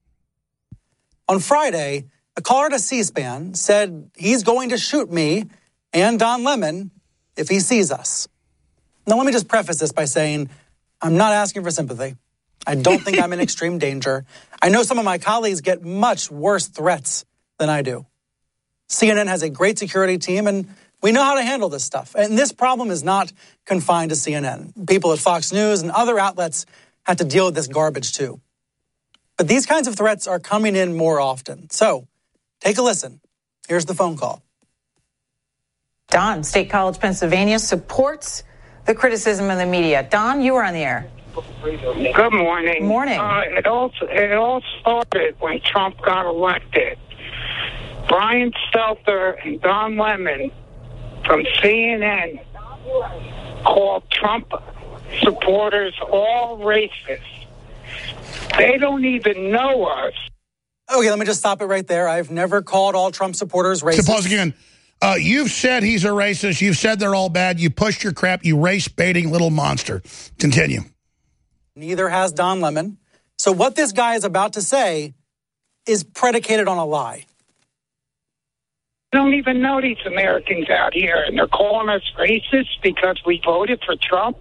On Friday, a caller to C-SPAN said he's going to shoot me and Don Lemon if he sees us. Now, let me just preface this by saying I'm not asking for sympathy. I don't think I'm in extreme danger. I know some of my colleagues get much worse threats than I do. C N N has a great security team, and we know how to handle this stuff. And this problem is not confined to C N N. People at Fox News and other outlets have to deal with this garbage too. But these kinds of threats are coming in more often. So take a listen. Here's the phone call. Don, State College, Pennsylvania, supports the criticism of the media. Don, you are on the air. Good morning. Morning. Uh, it all it all started when Trump got elected. Brian Stelter and Don Lemon from C N N called Trump supporters all racist. They don't even know us. Okay, let me just stop it right there. I've never called all Trump supporters racist. So pause again. Uh, you've said he's a racist. You've said they're all bad. You pushed your crap. You race-baiting little monster. Continue. Neither has Don Lemon. So what this guy is about to say is predicated on a lie. They don't even know these Americans out here, and they're calling us racist because we voted for Trump.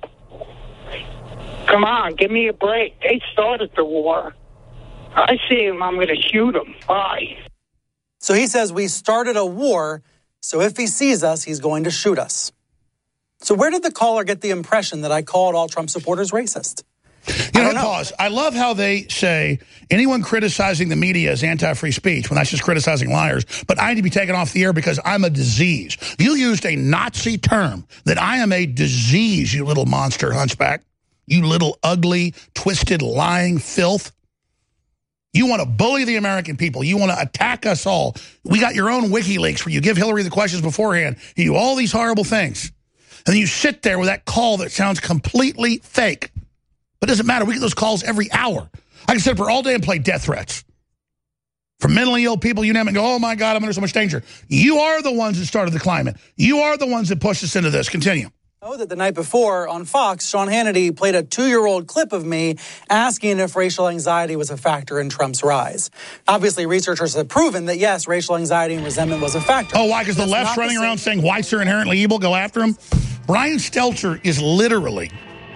Come on, give me a break. They started the war. I see him, I'm going to shoot him. Bye. So he says we started a war, so if he sees us, he's going to shoot us. So where did the caller get the impression that I called all Trump supporters racist? You know, pause. I love how they say anyone criticizing the media is anti-free speech when that's just criticizing liars, but I need to be taken off the air because I'm a disease. You used a Nazi term that I am a disease, you little monster hunchback. You little ugly, twisted, lying filth. You want to bully the American people. You want to attack us all. We got your own WikiLeaks where you give Hillary the questions beforehand. You do all these horrible things. And then you sit there with that call that sounds completely fake. But it doesn't matter. We get those calls every hour. I can sit up for all day and play death threats. From mentally ill people, you name it, and go, oh, my God, I'm under so much danger. You are the ones that started the climate. You are the ones that pushed us into this. Continue. Oh, that the night before on Fox, Sean Hannity played a two-year-old clip of me asking if racial anxiety was a factor in Trump's rise. Obviously, researchers have proven that, yes, racial anxiety and resentment was a factor. Oh, why? Because the left's running around saying whites are inherently evil, go after him? Brian Stelter is literally...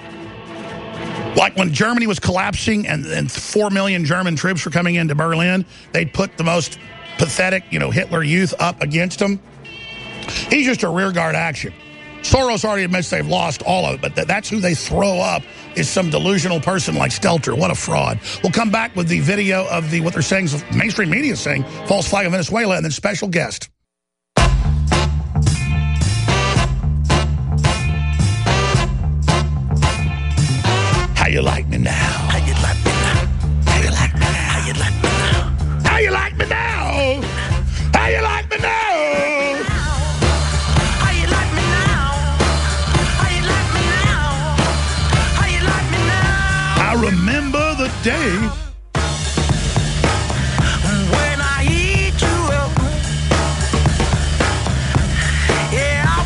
like when Germany was collapsing and, and four million German troops were coming into Berlin, they'd put the most pathetic, you know, Hitler youth up against him. He's just a rearguard action. Soros already admits they've lost all of it, but th that's who they throw up is some delusional person like Stelter. What a fraud. We'll come back with the video of the what they're saying, mainstream media is saying, false flag of Venezuela, and then special guest. How you like me now? How you like me now? How you like me now? How you like me now? How you like me now? How you like me now? How you like me now? How you like me now? How you like me now? I remember the day when I eat you up. Yeah, I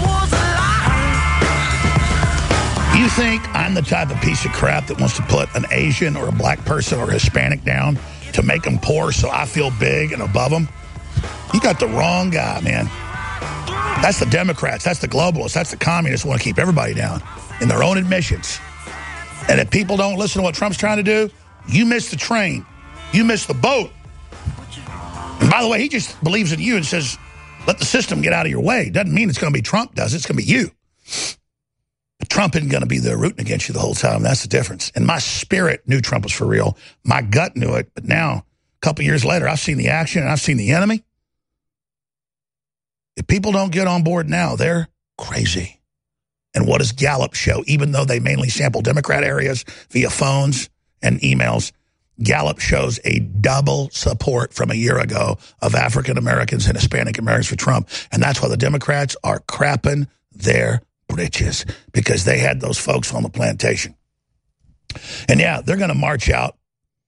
was alive. You think I'm the type of piece of crap that wants to put an Asian or a black person or a Hispanic down to make them poor so I feel big and above them? You got the wrong guy, man. That's the Democrats. That's the globalists. That's the communists who want to keep everybody down in their own admissions. And if people don't listen to what Trump's trying to do, you miss the train. You miss the boat. And by the way, he just believes in you and says, let the system get out of your way. Doesn't mean it's going to be Trump does it. It's going to be you. But Trump isn't going to be there rooting against you the whole time. That's the difference. And my spirit knew Trump was for real. My gut knew it. But now, a couple years later, I've seen the action and I've seen the enemy. If people don't get on board now, they're crazy. And what does Gallup show? Even though they mainly sample Democrat areas via phones and emails, Gallup shows a double support from a year ago of African Americans and Hispanic Americans for Trump. And that's why the Democrats are crapping their britches, because they had those folks on the plantation. And yeah, they're going to march out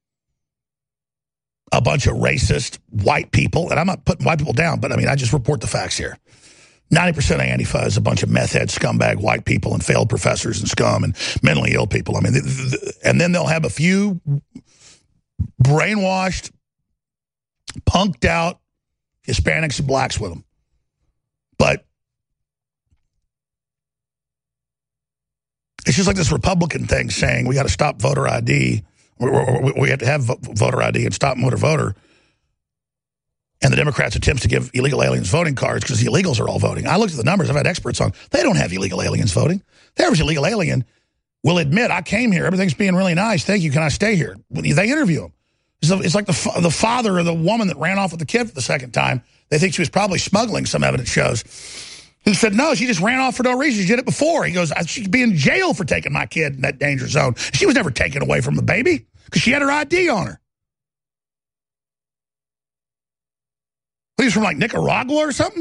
a bunch of racist white people. And I'm not putting white people down, but I mean, I just report the facts here. ninety percent of Antifa is a bunch of meth head scumbag white people and failed professors and scum and mentally ill people. I mean, and then they'll have a few brainwashed, punked out Hispanics and blacks with them. But it's just like this Republican thing saying we got to stop voter I D. We have to have voter I D and stop motor voter. And the Democrats' attempts to give illegal aliens voting cards because the illegals are all voting. I looked at the numbers. I've had experts on. They don't have illegal aliens voting. The average illegal alien will admit, I came here. Everything's being really nice. Thank you. Can I stay here? They interview him. It's like the, the father of the woman that ran off with the kid for the second time. They think she was probably smuggling, some evidence shows. He said, no, she just ran off for no reason. She did it before. He goes, she'd be in jail for taking my kid in that danger zone. She was never taken away from the baby because she had her I D on her. He was from like Nicaragua or something?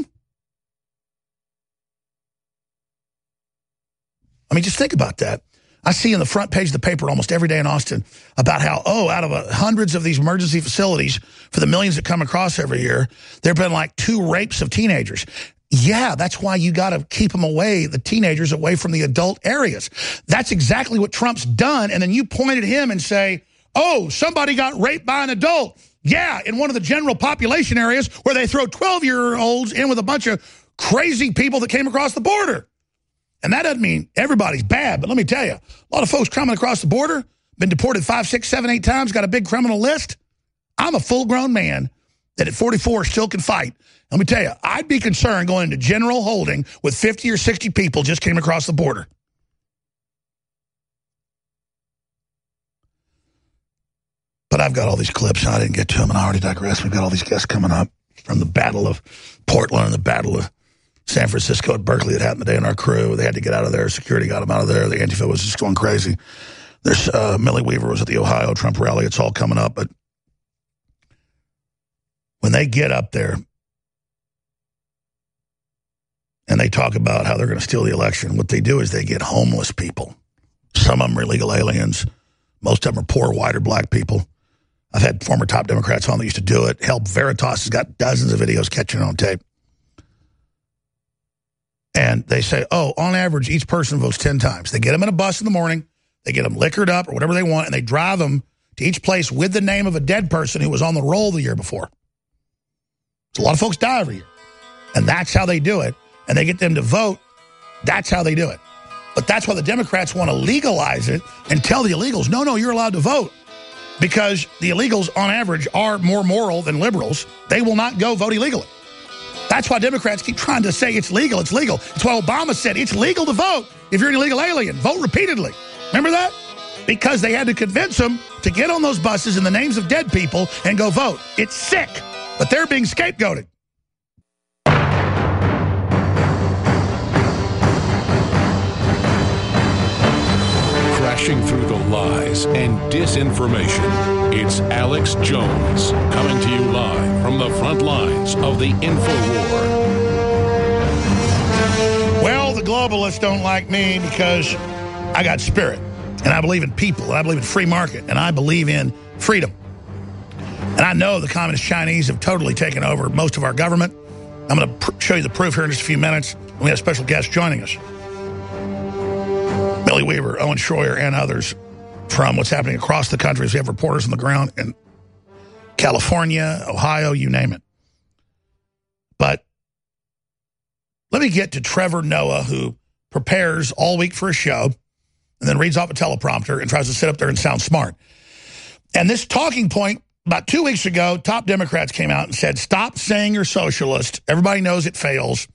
I mean, just think about that. I see in the front page of the paper almost every day in Austin about how, oh, out of uh, hundreds of these emergency facilities for the millions that come across every year, there have been like two rapes of teenagers. Yeah, that's why you got to keep them away, the teenagers away from the adult areas. That's exactly what Trump's done. And then you point at him and say, oh, somebody got raped by an adult. Yeah, in one of the general population areas where they throw twelve-year-olds in with a bunch of crazy people that came across the border. And that doesn't mean everybody's bad, but let me tell you, a lot of folks coming across the border, been deported five, six, seven, eight times, got a big criminal list. I'm a full-grown man that at forty-four still can fight. Let me tell you, I'd be concerned going into general holding with fifty or sixty people just came across the border. But I've got all these clips, and I didn't get to them, and I already digressed. We've got all these guests coming up from the Battle of Portland and the Battle of San Francisco at Berkeley that happened today in our crew. They had to get out of there. Security got them out of there. The Antifa was just going crazy. There's uh, Millie Weaver was at the Ohio Trump rally. It's all coming up. But when they get up there and they talk about how they're going to steal the election, what they do is they get homeless people. Some of them are illegal aliens. Most of them are poor, white or black people. I've had former top Democrats on that used to do it. Help Veritas has got dozens of videos catching it on tape. And they say, oh, on average, each person votes ten times. They get them in a bus in the morning. They get them liquored up or whatever they want, and they drive them to each place with the name of a dead person who was on the roll the year before. So a lot of folks die every year. And that's how they do it. And they get them to vote. That's how they do it. But that's why the Democrats want to legalize it and tell the illegals, no, no, you're allowed to vote. Because the illegals, on average, are more moral than liberals. They will not go vote illegally. That's why Democrats keep trying to say it's legal, it's legal. It's why Obama said it's legal to vote if you're an illegal alien. Vote repeatedly. Remember that? Because they had to convince them to get on those buses in the names of dead people and go vote. It's sick, but they're being scapegoated. Crashing through the lies and disinformation, it's Alex Jones coming to you live from the front lines of the InfoWar. Well, the globalists don't like me because I got spirit, and I believe in people, and I believe in free market, and I believe in freedom. And I know the communist Chinese have totally taken over most of our government. I'm going to pr- show you the proof here in just a few minutes. We have a special guest joining us. Millie Weaver, Owen Schroyer, and others from what's happening across the country. So we have reporters on the ground in California, Ohio, you name it. But let me get to Trevor Noah, who prepares all week for a show and then reads off a teleprompter and tries to sit up there and sound smart. And this talking point, about two weeks ago, top Democrats came out and said, stop saying you're socialist. Everybody knows it fails.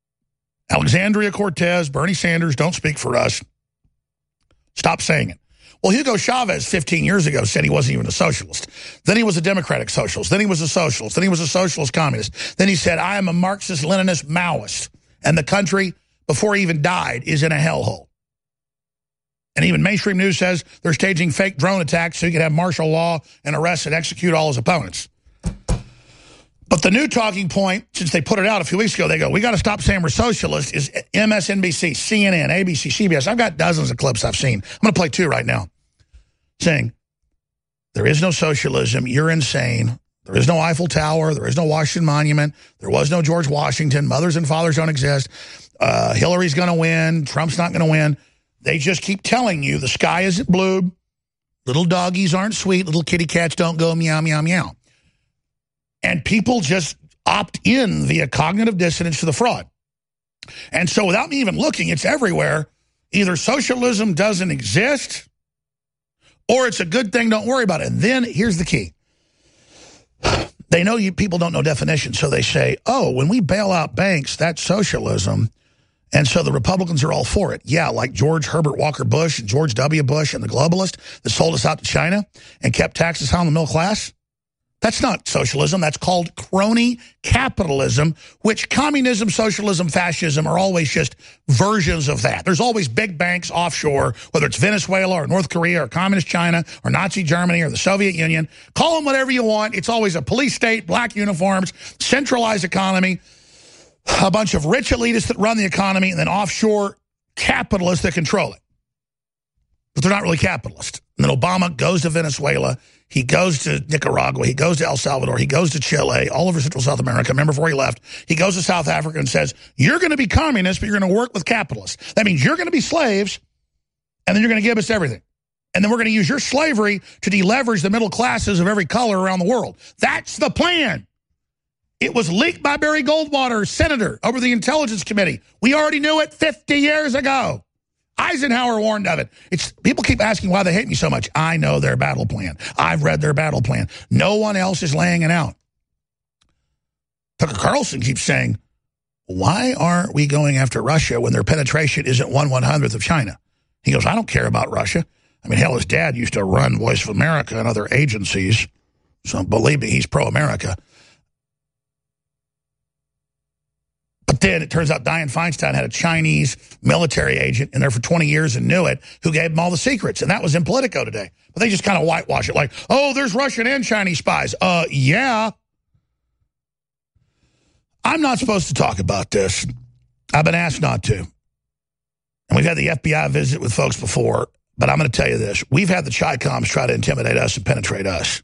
Alexandria Cortez, Bernie Sanders, don't speak for us. Stop saying it. Well, Hugo Chavez fifteen years ago said he wasn't even a socialist. Then he was a democratic socialist. Then he was a socialist. Then he was a socialist communist. Then he said, I am a Marxist, Leninist, Maoist. And the country, before he even died, is in a hellhole. And even mainstream news says they're staging fake drone attacks so he could have martial law and arrest and execute all his opponents. But the new talking point, since they put it out a few weeks ago, they go, we got to stop saying we're socialist, is M S N B C, C N N, A B C, C B S. I've got dozens of clips I've seen. I'm going to play two right now. Saying, there is no socialism, you're insane. There is no Eiffel Tower, there is no Washington Monument, there was no George Washington, mothers and fathers don't exist, uh, Hillary's going to win, Trump's not going to win. They just keep telling you the sky isn't blue, little doggies aren't sweet, little kitty cats don't go meow, meow, meow. And people just opt in via cognitive dissonance to the fraud. And so without me even looking, it's everywhere. Either socialism doesn't exist or it's a good thing, don't worry about it. And then here's the key. They know you people don't know definitions, so they say, oh, when we bail out banks, that's socialism. And so the Republicans are all for it. Yeah, like George Herbert Walker Bush and George W. Bush and the globalist that sold us out to China and kept taxes high on the middle class. That's not socialism. That's called crony capitalism, which communism, socialism, fascism are always just versions of that. There's always big banks offshore, whether it's Venezuela or North Korea or communist China or Nazi Germany or the Soviet Union. Call them whatever you want. It's always a police state, black uniforms, centralized economy, a bunch of rich elitists that run the economy, and then offshore capitalists that control it. But they're not really capitalists. And then Obama goes to Venezuela. He goes to Nicaragua. He goes to El Salvador. He goes to Chile, all over Central South America. Remember, before he left, he goes to South Africa and says, you're going to be communists, but you're going to work with capitalists. That means you're going to be slaves, and then you're going to give us everything. And then we're going to use your slavery to deleverage the middle classes of every color around the world. That's the plan. It was leaked by Barry Goldwater, senator, over the Intelligence Committee. We already knew it fifty years ago. Eisenhower warned of it. It's people keep asking why they hate me so much. I know their battle plan. I've read their battle plan. No one else is laying it out. Tucker Carlson keeps saying, why aren't we going after Russia when their penetration isn't one one-hundredth of China? He goes, I don't care about Russia. I mean, hell, his dad used to run Voice of America and other agencies. So believe me, he's pro-America. But then it turns out Dianne Feinstein had a Chinese military agent in there for twenty years and knew it, who gave him all the secrets. And that was in Politico today. But they just kind of whitewash it like, oh, there's Russian and Chinese spies. Uh, yeah. I'm not supposed to talk about this. I've been asked not to. And we've had the F B I visit with folks before. But I'm going to tell you this. We've had the Chi-Coms try to intimidate us and penetrate us.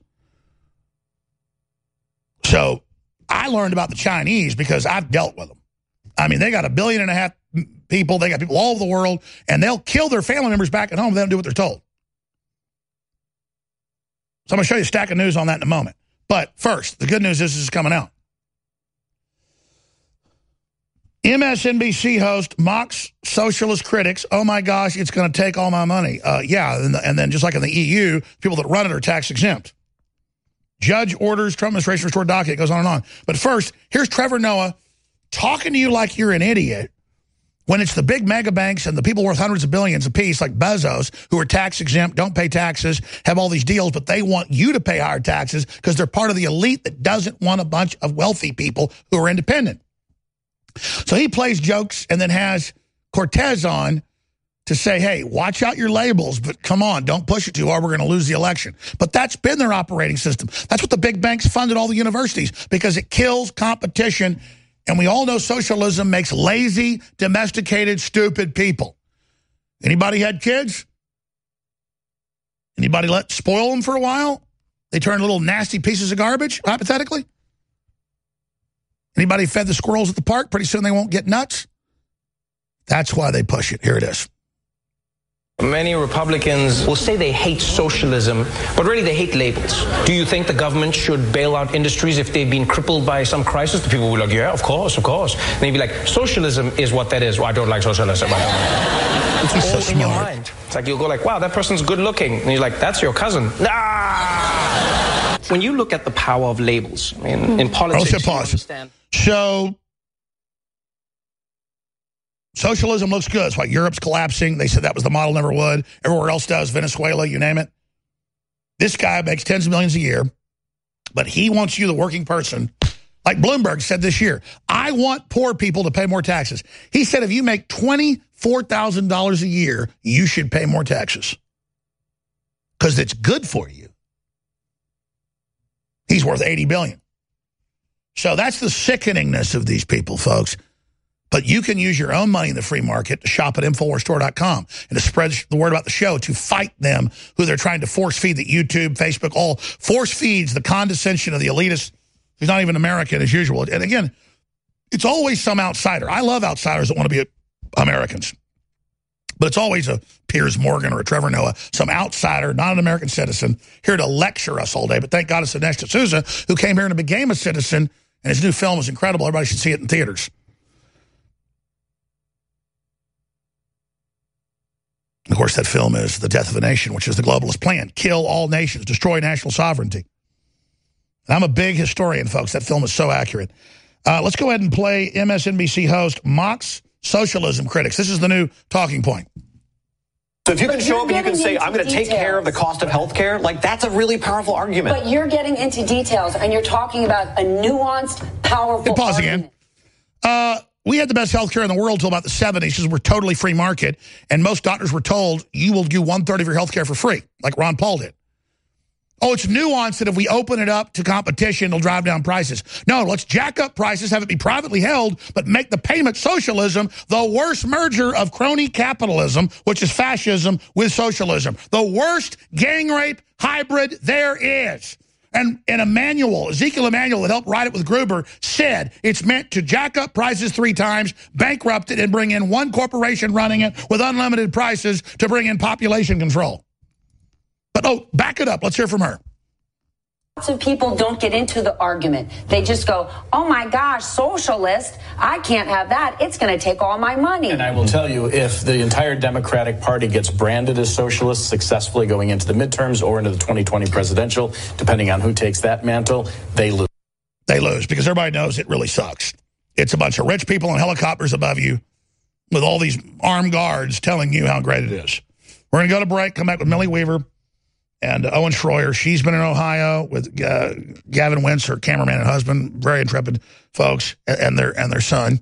So I learned about the Chinese because I've dealt with them. I mean, they got a billion and a half people. They got people all over the world, and they'll kill their family members back at home if they don't do what they're told. So I'm going to show you a stack of news on that in a moment. But first, the good news is this is coming out. M S N B C host mocks socialist critics. Oh, my gosh, it's going to take all my money. Uh, yeah, and, and then just like in the E U, people that run it are tax exempt. Judge orders Trump administration restore docket. It goes on and on. But first, here's Trevor Noah talking to you like you're an idiot when it's the big mega banks and the people worth hundreds of billions apiece like Bezos who are tax exempt, don't pay taxes, have all these deals, but they want you to pay higher taxes because they're part of the elite that doesn't want a bunch of wealthy people who are independent. So he plays jokes and then has Cortez on to say, hey, watch out your labels, but come on, don't push it too hard. We're going to lose the election. But that's been their operating system. That's what the big banks funded all the universities because it kills competition. And we all know socialism makes lazy, domesticated, stupid people. Anybody had kids? Anybody let spoil them for a while? They turn little nasty pieces of garbage, hypothetically? Anybody fed the squirrels at the park? Pretty soon they won't get nuts. That's why they push it. Here it is. Many Republicans will say they hate socialism, but really they hate labels. Do you think the government should bail out industries if they've been crippled by some crisis? The people will be like, yeah, of course, of course. And they'd be like, socialism is what that is. Well, I don't like socialism. It's all so in smart. your mind. It's like you'll go like, wow, that person's good looking. And you're like, that's your cousin. Ah! When you look at the power of labels, I mean, in politics, I'll say pause. you understand. So socialism looks good. It's why Europe's collapsing. They said that was the model, never would. Everywhere else does, Venezuela, you name it. This guy makes tens of millions a year, but he wants you, the working person, like Bloomberg said this year, I want poor people to pay more taxes. He said if you make twenty-four thousand dollars a year, you should pay more taxes because it's good for you. He's worth eighty billion dollars. So that's the sickeningness of these people, folks. But you can use your own money in the free market to shop at Infowars Store dot com and to spread the word about the show to fight them who they're trying to force feed, the YouTube, Facebook, all force feeds the condescension of the elitist who's not even American as usual. And again, it's always some outsider. I love outsiders that want to be Americans. But it's always a Piers Morgan or a Trevor Noah, some outsider, not an American citizen, here to lecture us all day. But thank God it's Dinesh D'Souza who came here and became a citizen, and his new film is incredible. Everybody should see it in theaters. Of course, that film is The Death of a Nation, which is the globalist plan. Kill all nations, destroy national sovereignty. And I'm a big historian, folks. That film is so accurate. Uh, let's go ahead and play M S N B C host mocks socialism critics. This is the new talking point. So if you can show up and you can say, I'm going to take care of the cost of health care, like that's a really powerful argument. But you're getting into details and you're talking about a nuanced, powerful Pause argument. again. Uh, we had the best health care in the world until about the seventies because we're totally free market. And most doctors were told you will do one-third of your health care for free, like Ron Paul did. Oh, it's nuanced that if we open it up to competition, it'll drive down prices. No, let's jack up prices, have it be privately held, but make the payment socialism the worst merger of crony capitalism, which is fascism, with socialism. The worst gang rape hybrid there is. And, and Emanuel, Ezekiel Emanuel, that helped write it with Gruber, said it's meant to jack up prices three times, bankrupt it, and bring in one corporation running it with unlimited prices to bring in population control. But, oh, back it up. Let's hear from her. Lots of people don't get into the argument. They just go, oh, my gosh, socialist, I can't have that. It's going to take all my money. And I will tell you, if the entire Democratic Party gets branded as socialist successfully going into the midterms or into the twenty twenty presidential, depending on who takes that mantle, they lose. They lose because everybody knows it really sucks. It's a bunch of rich people in helicopters above you with all these armed guards telling you how great it is. We're going to go to break, come back with Millie Weaver and Owen Schroyer. She's been in Ohio with uh, Gavin Wentz, her cameraman and husband, very intrepid folks, and their and their son,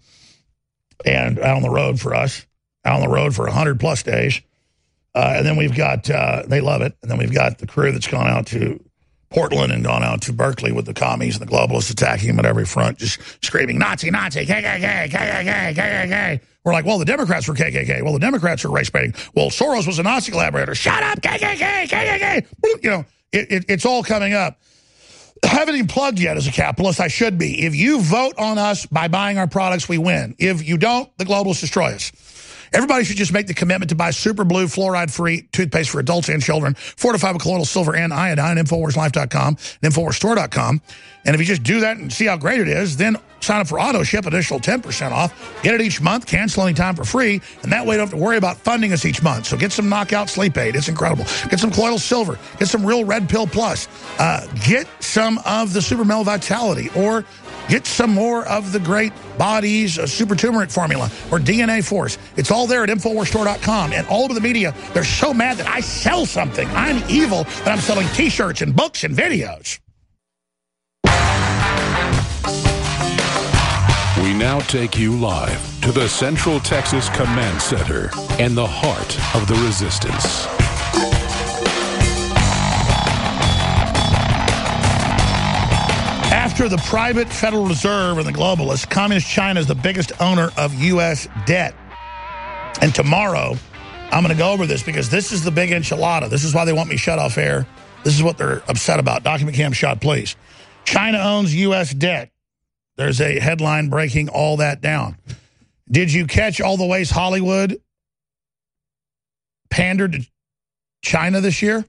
and out on the road for us, out on the road for one hundred plus days. Uh, and then we've got, uh, they love it, and then we've got the crew that's gone out to Portland and gone out to Berkeley with the commies and the globalists attacking them at every front, just screaming, Nazi, Nazi, K K K, K K K, K K K. We're like, well, the Democrats were K K K. Well, the Democrats are race baiting. Well, Soros was a Nazi collaborator. Shut up, K K K, K K K. You know, it, it, it's all coming up. I haven't even plugged yet as a capitalist. I should be. If you vote on us by buying our products, we win. If you don't, the globalists destroy us. Everybody should just make the commitment to buy Super Blue fluoride-free toothpaste for adults and children, fortified with colloidal silver and iodine, Infowars Life dot com and Infowars Store dot com. And if you just do that and see how great it is, then sign up for auto ship, additional ten percent off. Get it each month, cancel anytime for free, and that way you don't have to worry about funding us each month. So get some Knockout Sleep Aid. It's incredible. Get some colloidal silver. Get some real Red Pill Plus. Uh, get some of the Super Male Vitality, or get some more of the great Bodies uh, Super Turmeric Formula or D N A Force. It's all there at Infowars Store dot com. And all over the media, they're so mad that I sell something. I'm evil that I'm selling T-shirts and books and videos. We now take you live to the Central Texas Command Center and the heart of the resistance. After the private Federal Reserve and the globalists, Communist China is the biggest owner of U S debt. And tomorrow, I'm going to go over this because this is the big enchilada. This is why they want me shut off air. This is what they're upset about. Document cam shot, please. China owns U S debt. There's a headline breaking all that down. Did you catch all the ways Hollywood pandered to China this year?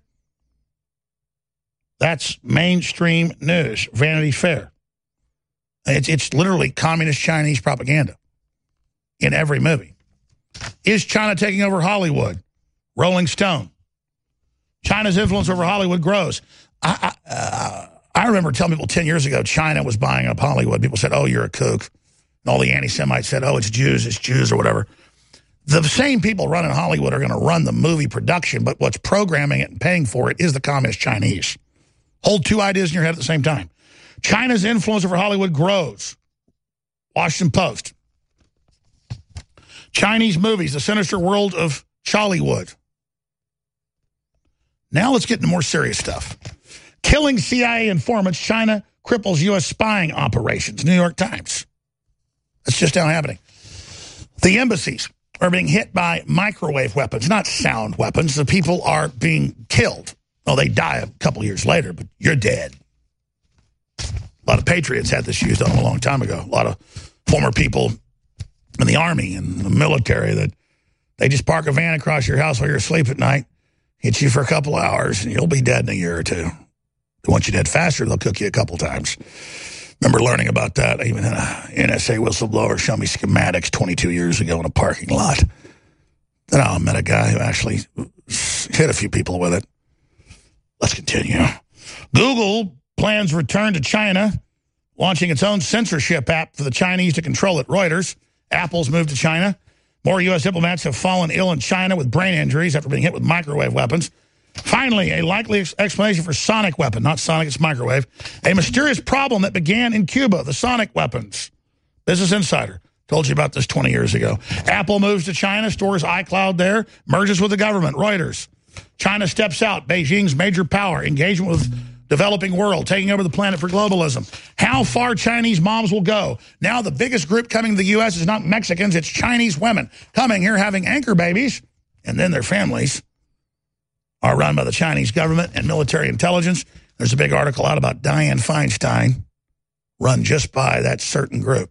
That's mainstream news, Vanity Fair. It's, it's literally communist Chinese propaganda in every movie. Is China taking over Hollywood? Rolling Stone. China's influence over Hollywood grows. I, I, uh, I remember telling people ten years ago China was buying up Hollywood. People said, oh, you're a kook. And all the anti-Semites said, oh, it's Jews, it's Jews or whatever. The same people running Hollywood are going to run the movie production, but what's programming it and paying for it is the Communist Chinese. Hold two ideas in your head at the same time. China's influence over Hollywood grows. Washington Post. Chinese movies, the sinister world of Chollywood. Now let's get into more serious stuff. Killing C I A informants, China cripples U S spying operations. New York Times. That's just now happening. The embassies are being hit by microwave weapons, not sound weapons. The people are being killed. Well, they die a couple years later, but you're dead. A lot of patriots had this used on them a long time ago. A lot of former people in the Army and the military that they just park a van across your house while you're asleep at night, hit you for a couple hours, and you'll be dead in a year or two. They want you dead faster, they'll cook you a couple times. Remember learning about that. I even had an N S A whistleblower show me schematics twenty-two years ago in a parking lot. Then I met a guy who actually hit a few people with it. Let's continue. Google plans return to China, launching its own censorship app for the Chinese to control it. Reuters, Apple's moved to China. More U S diplomats have fallen ill in China with brain injuries after being hit with microwave weapons. Finally, a likely ex explanation for sonic weapon. Not sonic, it's microwave. A mysterious problem that began in Cuba, the sonic weapons. Business Insider told you about this twenty years ago. Apple moves to China, stores iCloud there, merges with the government. Reuters. China steps out. Beijing's major power, engagement with developing world, taking over the planet for globalism. How far Chinese moms will go. Now the biggest group coming to the U S is not Mexicans, it's Chinese women coming here having anchor babies, and then their families are run by the Chinese government and military intelligence. There's a big article out about Dianne Feinstein, run just by that certain group.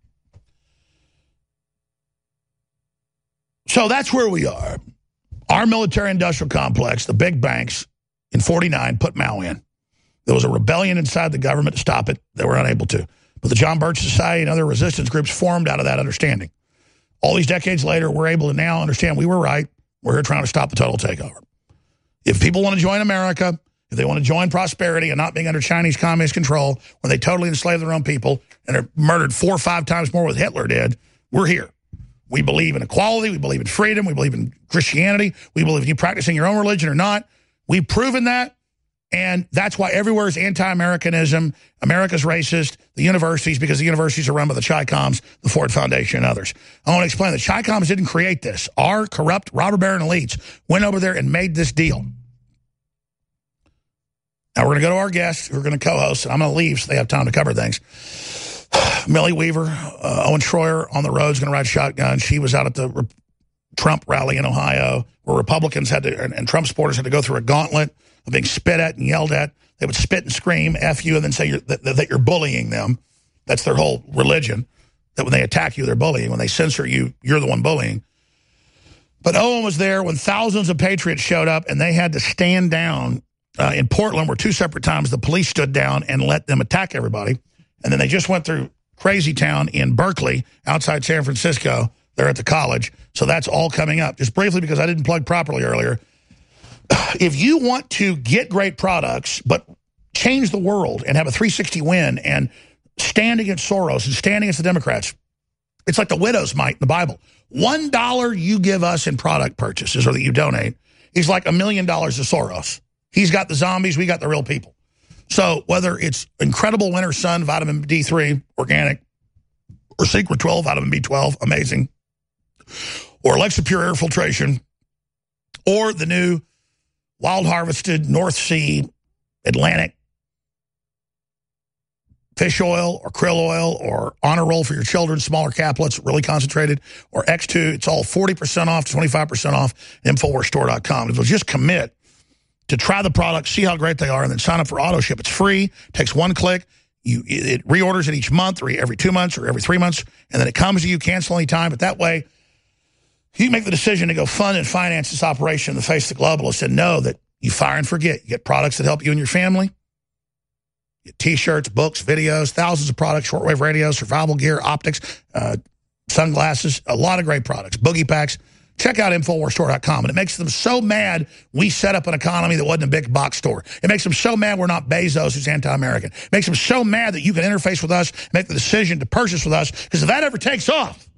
So that's where we are. Our military-industrial complex, the big banks, in forty-nine put Mao in. There was a rebellion inside the government to stop it. They were unable to. But the John Birch Society and other resistance groups formed out of that understanding. All these decades later, we're able to now understand we were right. We're here trying to stop the total takeover. If people want to join America, if they want to join prosperity and not being under Chinese communist control, when they totally enslave their own people and are murdered four or five times more what Hitler did, we're here. We believe in equality. We believe in freedom. We believe in Christianity. We believe in you practicing your own religion or not. We've proven that, and that's why everywhere is anti-Americanism. America's racist. The universities, because the universities are run by the Chi-Coms, the Ford Foundation, and others. I want to explain that Chi-Coms didn't create this. Our corrupt robber baron elites went over there and made this deal. Now we're going to go to our guests who are going to co-host, and I'm going to leave so they have time to cover things. Millie Weaver, uh, Owen Schroyer on the road is going to ride shotgun. She was out at the Re Trump rally in Ohio where Republicans had to, and, and Trump supporters had to go through a gauntlet of being spit at and yelled at. They would spit and scream, F you, and then say you're, that, that you're bullying them. That's their whole religion, that when they attack you, they're bullying. When they censor you, you're the one bullying. But Owen was there when thousands of patriots showed up, and they had to stand down uh, in Portland where two separate times the police stood down and let them attack everybody. And then they just went through Crazy Town in Berkeley, outside San Francisco. They're at the college. So that's all coming up. Just briefly, because I didn't plug properly earlier. If you want to get great products, but change the world and have a three sixty win and stand against Soros and stand against the Democrats, it's like the widow's mite in the Bible. One dollar you give us in product purchases or that you donate is like a million dollars to Soros. He's got the zombies. We got the real people. So whether it's Incredible Winter Sun, vitamin D three, organic, or Secret twelve, vitamin B twelve, amazing, or Alexa Pure Air Filtration, or the new wild harvested North Sea Atlantic fish oil or krill oil or Honor Roll for your children, smaller caplets, really concentrated, or X two, it's all forty percent off, twenty-five percent off, Infowars Store dot com. If you'll just commit to try the product, see how great they are, and then sign up for auto ship. It's free, takes one click. You, it reorders it each month or every two months or every three months, and then it comes to you, cancel any time. But that way, you make the decision to go fund and finance this operation in the face of the globalists and know that you fire and forget. You get products that help you and your family. You get T-shirts, books, videos, thousands of products, shortwave radios, survival gear, optics, uh, sunglasses, a lot of great products, boogie packs. Check out Infowars Store dot com. And it makes them so mad we set up an economy that wasn't a big box store. It makes them so mad we're not Bezos, who's anti-American. It makes them so mad that you can interface with us, make the decision to purchase with us, because if that ever takes off,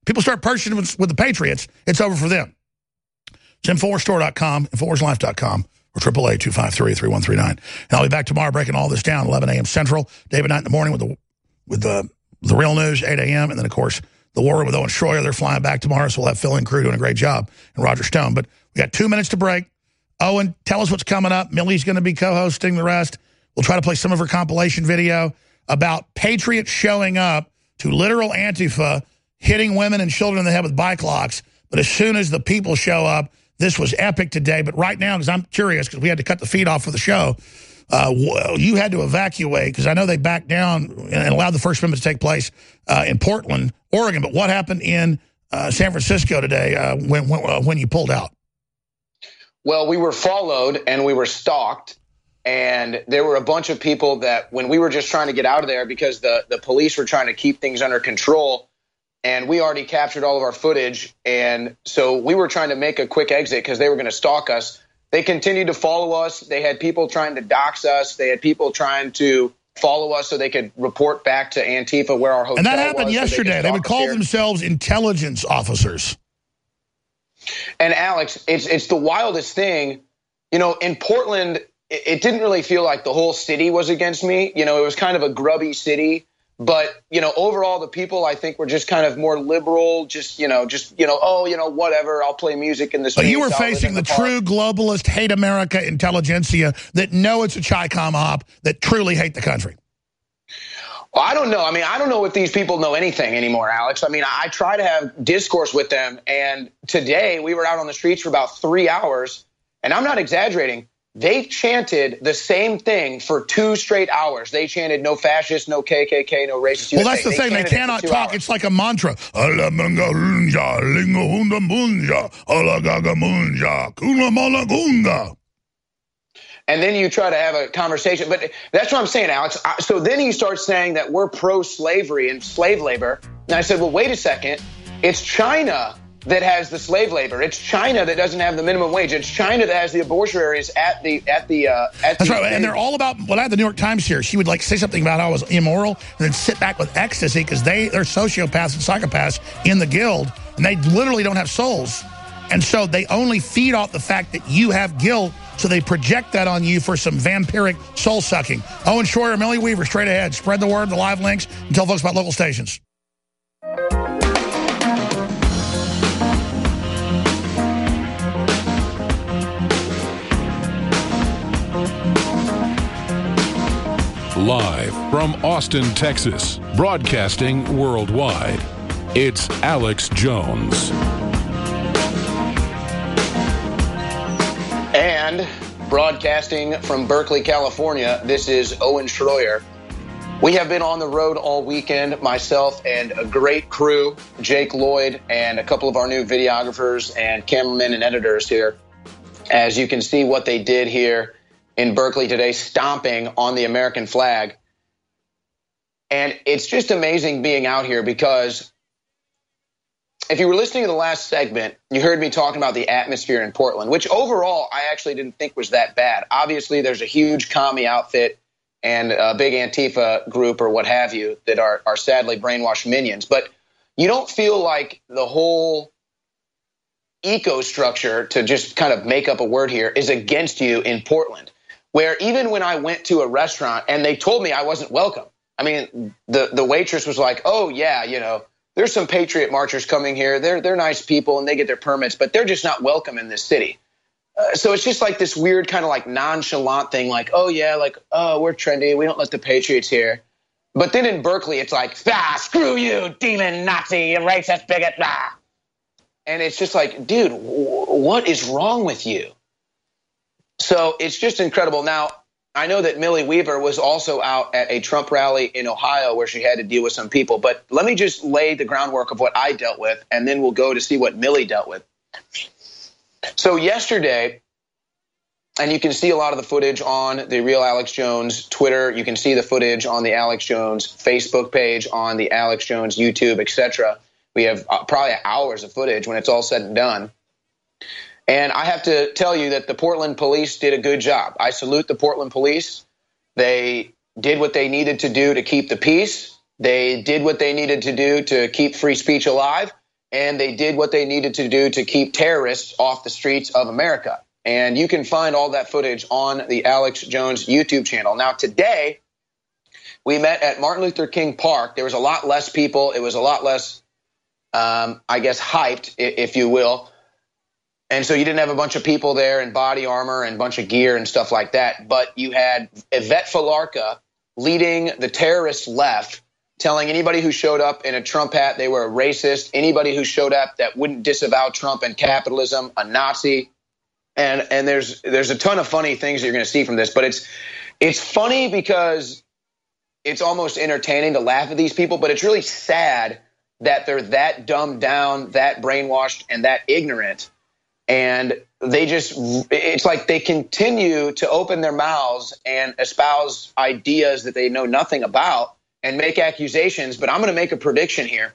people start purchasing with, with the Patriots, it's over for them. It's Infowars Store dot com, Infowars Life dot com, or eight eight eight, two five three, three one three nine. And I'll be back tomorrow breaking all this down, eleven a.m. Central. David Knight in the morning with the with the, the real news, eight a.m. And then, of course, the War Room with Owen Schroyer. They're flying back tomorrow, so we'll have Phil and crew doing a great job, and Roger Stone. But we got two minutes to break. Owen, tell us what's coming up. Millie's going to be co-hosting the rest. We'll try to play some of her compilation video about patriots showing up to literal Antifa, hitting women and children in the head with bike locks. But as soon as the people show up, this was epic today. But right now, because I'm curious, because we had to cut the feed off for the show, uh, you had to evacuate, because I know they backed down and allowed the First Amendment to take place uh, in Portland, Oregon. But what happened in uh, San Francisco today uh, when, when, uh, when you pulled out? Well, we were followed and we were stalked. And there were a bunch of people that when we were just trying to get out of there because the, the police were trying to keep things under control, and we already captured all of our footage. And so we were trying to make a quick exit because they were going to stalk us. They continued to follow us. They had people trying to dox us. They had people trying to follow us so they could report back to Antifa where our hotel was. And that happened was, yesterday. So they, they would call here. themselves intelligence officers. And Alex, it's it's the wildest thing. You know, in Portland, it, it didn't really feel like the whole city was against me. You know, it was kind of a grubby city. But, you know, overall, the people, I think, were just kind of more liberal, just, you know, just, you know, oh, you know, whatever, I'll play music in the streets. But you were facing the, the true globalist, hate America intelligentsia that know it's a Chi-Com op, that truly hate the country. Well, I don't know. I mean, I don't know if these people know anything anymore, Alex. I mean, I try to have discourse with them. And today we were out on the streets for about three hours. And I'm not exaggerating. They chanted the same thing for two straight hours. They chanted no fascist, no K K K, no racist. Well, that's the thing. They cannot talk. It's like a mantra. And then you try to have a conversation. But that's what I'm saying, Alex. So then he starts saying that we're pro-slavery and slave labor. And I said, well, wait a second. It's China that has the slave labor. It's China that doesn't have the minimum wage. It's China that has the abortionaries at the at the uh, at That's the, right, and they're all about. Well, I had the New York Times here. She would like say something about how I was immoral, and then sit back with ecstasy because they they're sociopaths and psychopaths in the guild, and they literally don't have souls, and so they only feed off the fact that you have guilt. So they project that on you for some vampiric soul sucking. Owen Schroyer, Millie Weaver, straight ahead. Spread the word, the live links, and tell folks about local stations. Live from Austin, Texas, broadcasting worldwide, it's Alex Jones. And broadcasting from Berkeley, California, this is Owen Schroyer. We have been on the road all weekend, myself and a great crew, Jake Lloyd and a couple of our new videographers and cameramen and editors here. As you can see what they did here in Berkeley today, stomping on the American flag. And it's just amazing being out here because if you were listening to the last segment, you heard me talking about the atmosphere in Portland, which overall I actually didn't think was that bad. Obviously, there's a huge commie outfit and a big Antifa group or what have you that are, are sadly brainwashed minions. But you don't feel like the whole eco structure, to just kind of make up a word here, is against you in Portland, where even when I went to a restaurant and they told me I wasn't welcome, I mean, the, the waitress was like, oh, yeah, you know, there's some patriot marchers coming here. They're they're nice people and they get their permits, but they're just not welcome in this city. Uh, so it's just like this weird kind of like nonchalant thing, like, oh, yeah, like, oh, we're trendy. We don't let the patriots here. But then in Berkeley, it's like, ah, screw you, demon Nazi, racist bigot, ah. And it's just like, dude, w- what is wrong with you? So it's just incredible. Now, I know that Millie Weaver was also out at a Trump rally in Ohio where she had to deal with some people. But let me just lay the groundwork of what I dealt with, and then we'll go to see what Millie dealt with. So yesterday, and you can see a lot of the footage on the Real Alex Jones Twitter. You can see the footage on the Alex Jones Facebook page, on the Alex Jones YouTube, et cetera. We have uh, probably hours of footage when it's all said and done. And I have to tell you that the Portland police did a good job. I salute the Portland police. They did what they needed to do to keep the peace. They did what they needed to do to keep free speech alive. and they did what they needed to do to keep terrorists off the streets of America. And you can find all that footage on the Alex Jones YouTube channel. Now, today, we met at Martin Luther King Park. There was a lot less people. It was a lot less, um, I guess, hyped, if you will. And so you didn't have a bunch of people there in body armor and a bunch of gear and stuff like that. But you had Yvette Falarca leading the terrorist left, telling anybody who showed up in a Trump hat they were a racist, anybody who showed up that wouldn't disavow Trump and capitalism, a Nazi. And and there's there's a ton of funny things you're going to see from this, but it's it's funny because it's almost entertaining to laugh at these people, but it's really sad that they're that dumbed down, that brainwashed, and that ignorant. And they just, it's like they continue to open their mouths and espouse ideas that they know nothing about and make accusations. But I'm going to make a prediction here.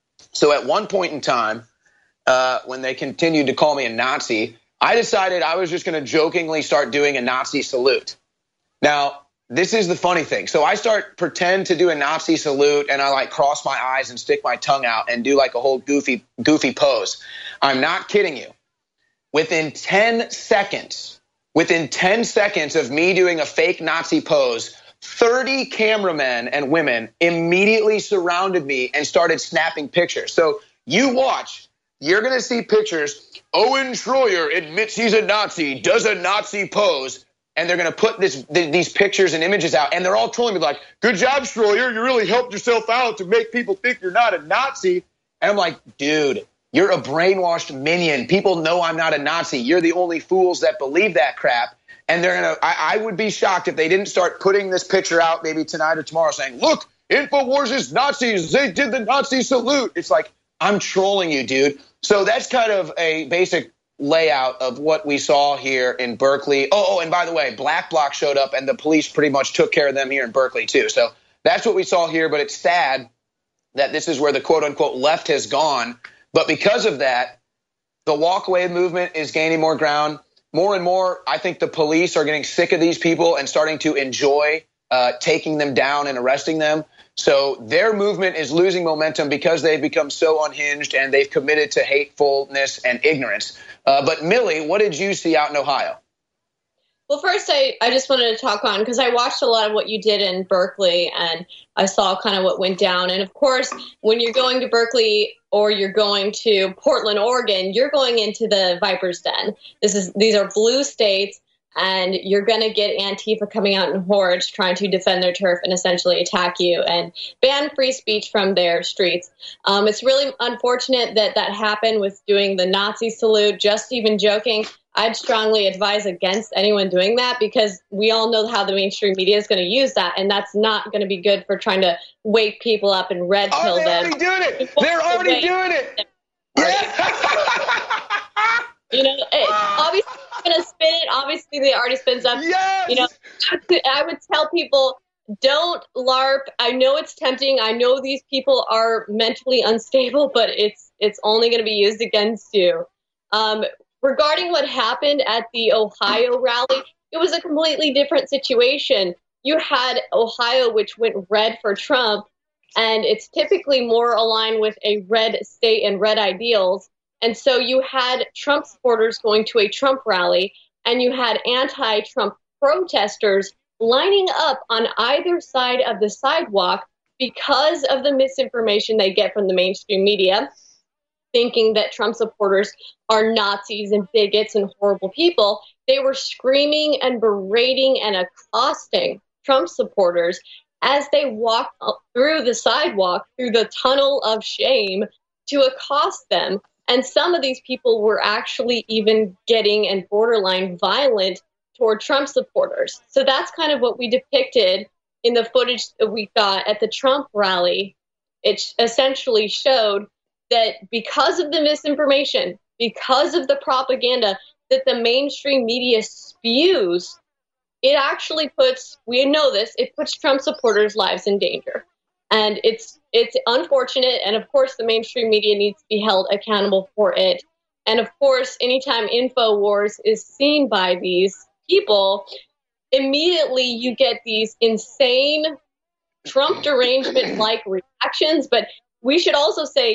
So at one point in time, uh, when they continued to call me a Nazi, I decided I was just going to jokingly start doing a Nazi salute. Now, this is the funny thing. So I start pretend to do a Nazi salute, and I like cross my eyes and stick my tongue out and do like a whole goofy, goofy pose. I'm not kidding you. Within ten seconds, within ten seconds of me doing a fake Nazi pose, thirty cameramen and women immediately surrounded me and started snapping pictures. So you watch, you're going to see pictures. Owen Schroyer admits he's a Nazi, does a Nazi pose, and they're going to put this, th- these pictures and images out, and they're all trolling me like, good job, Schroyer, you really helped yourself out to make people think you're not a Nazi. And I'm like, dude, you're a brainwashed minion. People know I'm not a Nazi. You're the only fools that believe that crap. And they're going to, I would be shocked if they didn't start putting this picture out maybe tonight or tomorrow saying, look, InfoWars is Nazis. They did the Nazi salute. It's like, I'm trolling you, dude. So that's kind of a basic layout of what we saw here in Berkeley. Oh, oh, and by the way, Black Bloc showed up and the police pretty much took care of them here in Berkeley too. So that's what we saw here, but it's sad that this is where the quote-unquote left has gone. But because of that, the walkaway movement is gaining more ground. More and more, I think the police are getting sick of these people and starting to enjoy uh, taking them down and arresting them. So their movement is losing momentum because they've become so unhinged and they've committed to hatefulness and ignorance. Uh, but Millie, what did you see out in Ohio? Well, first, I, I just wanted to talk on, because I watched a lot of what you did in Berkeley, and I saw kind of what went down. And, of course, when you're going to Berkeley or you're going to Portland, Oregon, you're going into the Viper's Den. This is These are blue states, and you're going to get Antifa coming out in hordes trying to defend their turf and essentially attack you and ban free speech from their streets. Um, it's really unfortunate that that happened with doing the Nazi salute, just even joking. I'd strongly advise against anyone doing that, because we all know how the mainstream media is going to use that, and that's not going to be good for trying to wake people up and red pill them. They're already doing it. They're already doing it. Yeah. You know, it, obviously they're going to spin it. Obviously, they already spins up. Yes. You know, I would tell people, don't LARP. I know it's tempting. I know these people are mentally unstable, but it's it's only going to be used against you. Um, Regarding what happened at the Ohio rally, it was a completely different situation. You had Ohio, which went red for Trump, and it's typically more aligned with a red state and red ideals. And so you had Trump supporters going to a Trump rally, and you had anti-Trump protesters lining up on either side of the sidewalk because of the misinformation they get from the mainstream media, thinking that Trump supporters are Nazis and bigots and horrible people. They were screaming and berating and accosting Trump supporters as they walked through the sidewalk, through the tunnel of shame, to accost them. And some of these people were actually even getting and borderline violent toward Trump supporters. So that's kind of what we depicted in the footage that we got at the Trump rally. It essentially showed that because of the misinformation, because of the propaganda that the mainstream media spews, it actually puts, we know this, it puts Trump supporters' lives in danger. And it's it's unfortunate, and of course the mainstream media needs to be held accountable for it. And of course, anytime InfoWars is seen by these people, immediately you get these insane Trump derangement-like reactions. But we should also say,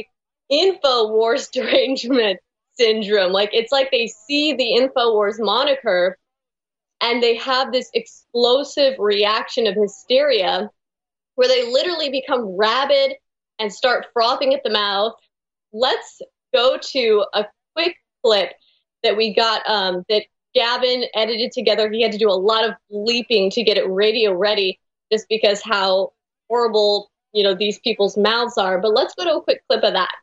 InfoWars derangement syndrome. Like, it's like they see the InfoWars moniker and they have this explosive reaction of hysteria where they literally become rabid and start frothing at the mouth. Let's go to a quick clip that we got um, that Gavin edited together. He had to do a lot of bleeping to get it radio ready just because how horrible, you know, these people's mouths are. But let's go to a quick clip of that.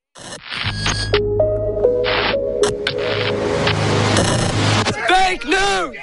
Fake news!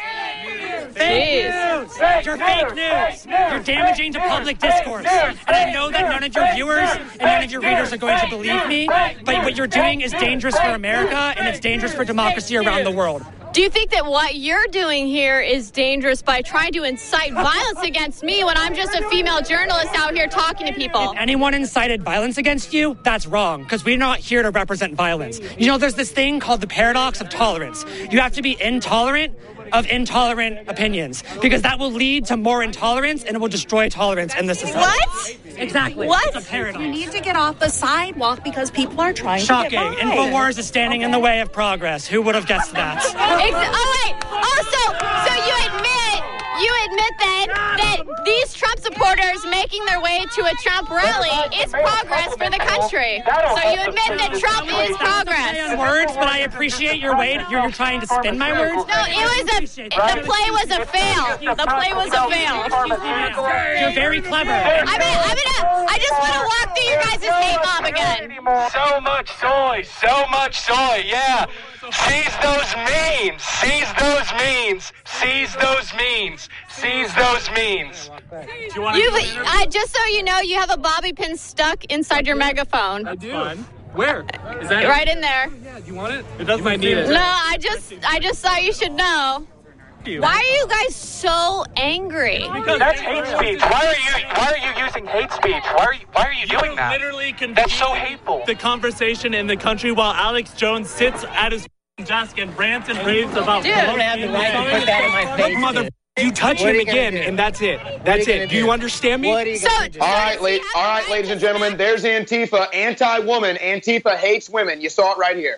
Fake news! You're fake news! You're damaging to public discourse. And I know that none of your viewers and none of your readers are going to believe me, but what you're doing is dangerous for America and it's dangerous for democracy around the world. Do you think that what you're doing here is dangerous by trying to incite violence against me when I'm just a female journalist out here talking to people? If anyone incited violence against you, that's wrong, because we're not here to represent violence. You know, there's this thing called the paradox of tolerance. You have to be intolerant of intolerant opinions, because that will lead to more intolerance and it will destroy tolerance in this society. What? Exactly. What? It's a paradox. You need to get off the sidewalk because people are trying Shocking. to get by. InfoWars is standing in the way of progress. Who would have guessed that? Ex- oh, wait. Also, so you admit, you admit that, that these Trump supporters making their way to a Trump rally is progress for the country. So you admit that Trump is progress. Words, but I appreciate your way. You're, you're trying to spin my words. No, it was a, the play was a fail. The play was a fail. You're very clever. I mean, I mean, I just want to walk through your guys' hate mob again. So much soy, so much soy, yeah. Seize those memes, seize those memes, seize those memes, seize those memes. You've, uh, just so you know, you have a bobby pin stuck inside your megaphone. I do. Where? Is that right in there? Yeah, do you want it? It doesn't need it. No, I just, I just thought you should know. Why are you guys so angry? Because that's hate speech. Why are you why are you using hate speech? Why are you why are you, you doing that? Literally That's so hateful. The conversation in the country while Alex Jones sits at his desk and rants and raves about. Dude. I don't have the right to put that in my face. Mother, you touch him again, and that's it. That's it. Do you understand me? So, all right, la- all right, ladies and gentlemen. There's Antifa, anti-woman. Antifa hates women. You saw it right here.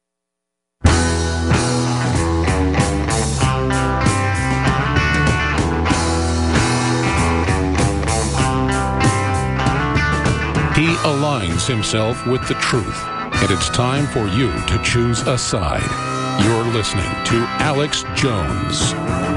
He aligns himself with the truth, and it's time for you to choose a side. You're listening to Alex Jones.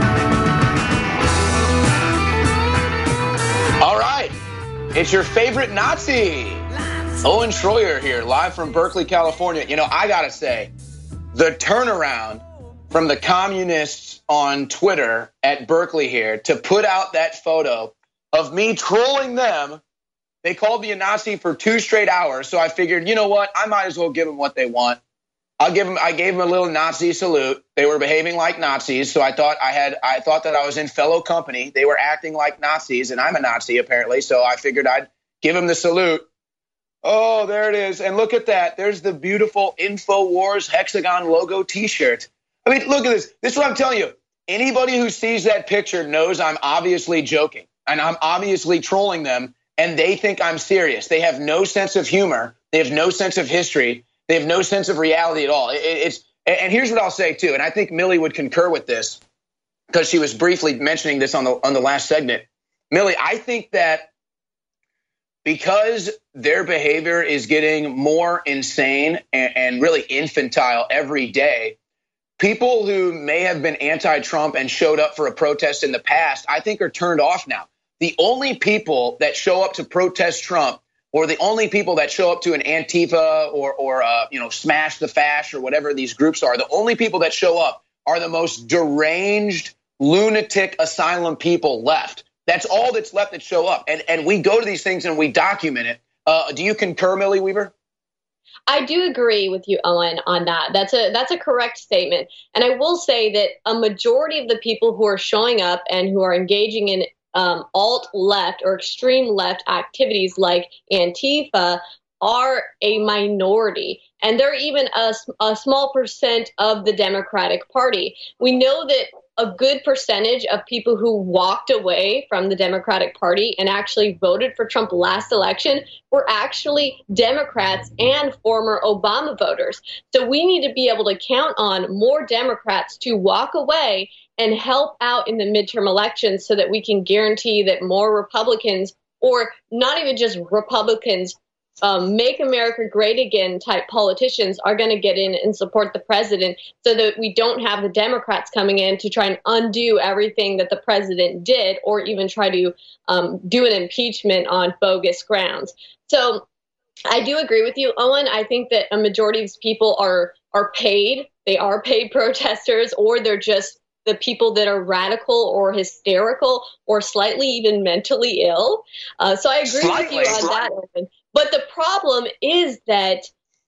All right, it's your favorite Nazi, Owen Schroyer here, live from Berkeley, California. You know, I gotta say, the turnaround from the communists on Twitter at Berkeley here to put out that photo of me trolling them. They called me a Nazi for two straight hours, so I figured, you know what? I might as well give them what they want. I'll give them. I gave them a little Nazi salute. They were behaving like Nazis, so I thought I had. I thought that I was in fellow company. They were acting like Nazis, and I'm a Nazi apparently, so I figured I'd give them the salute. Oh, there it is, and look at that. There's the beautiful InfoWars hexagon logo T-shirt. I mean, look at this. This is what I'm telling you. Anybody who sees that picture knows I'm obviously joking, and I'm obviously trolling them. And they think I'm serious. They have no sense of humor. They have no sense of history. They have no sense of reality at all. It, it's and here's what I'll say too, and I think Millie would concur with this because she was briefly mentioning this on the on the last segment. Millie, I think that because their behavior is getting more insane and, and really infantile every day, people who may have been anti-Trump and showed up for a protest in the past, I think are turned off now. The only people that show up to protest Trump, or the only people that show up to an Antifa or, or uh, you know, Smash the Fash or whatever these groups are, the only people that show up are the most deranged, lunatic asylum people left. That's all that's left that show up. And and we go to these things and we document it. Uh, do you concur, Millie Weaver? I do agree with you, Owen, on that. That's a that's a correct statement. And I will say that a majority of the people who are showing up and who are engaging in Um, alt-left or extreme left activities like Antifa are a minority. And they're even a, a small percent of the Democratic Party. We know that a good percentage of people who walked away from the Democratic Party and actually voted for Trump last election were actually Democrats and former Obama voters. So we need to be able to count on more Democrats to walk away and help out in the midterm elections so that we can guarantee that more Republicans, or not even just Republicans, um, make America great again type politicians are going to get in and support the president so that we don't have the Democrats coming in to try and undo everything that the president did, or even try to um, do an impeachment on bogus grounds. So I do agree with you, Owen. I think that a majority of these people are are paid. They are paid protesters, or they're just the people that are radical or hysterical or slightly even mentally ill. Uh, so I agree Slightly. with you on that, Owen. But the problem is that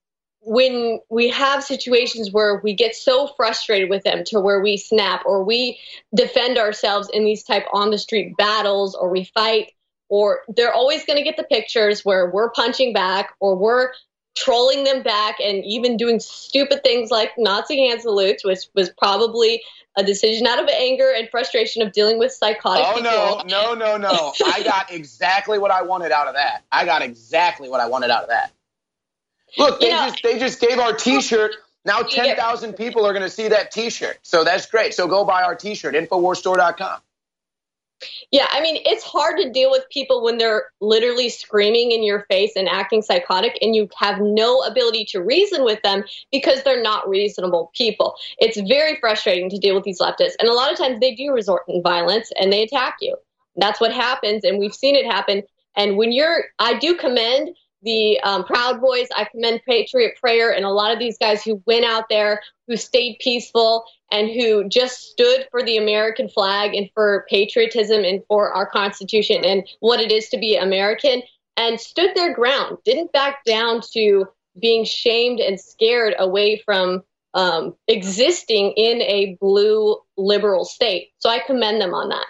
when we have situations where we get so frustrated with them to where we snap, or we defend ourselves in these type on the street battles, or we fight, or they're always going to get the pictures where we're punching back, or we're trolling them back, and even doing stupid things like Nazi hand salutes, which was probably a decision out of anger and frustration of dealing with psychotic Oh, people. no, no, no, no. I got exactly what I wanted out of that. I got exactly what I wanted out of that. Look, they You know- just they just gave our T-shirt. Now ten thousand people are going to see that T-shirt. So that's great. So go buy our T-shirt, Infowars Store dot com. Yeah, I mean, it's hard to deal with people when they're literally screaming in your face and acting psychotic, and you have no ability to reason with them because they're not reasonable people. It's very frustrating to deal with these leftists. And a lot of times they do resort to violence and they attack you. That's what happens, and we've seen it happen. And when you're, I do commend the um, Proud Boys, I commend Patriot Prayer, and a lot of these guys who went out there, who stayed peaceful, and who just stood for the American flag and for patriotism and for our Constitution and what it is to be American, and stood their ground, didn't back down to being shamed and scared away from um, existing in a blue liberal state. So I commend them on that.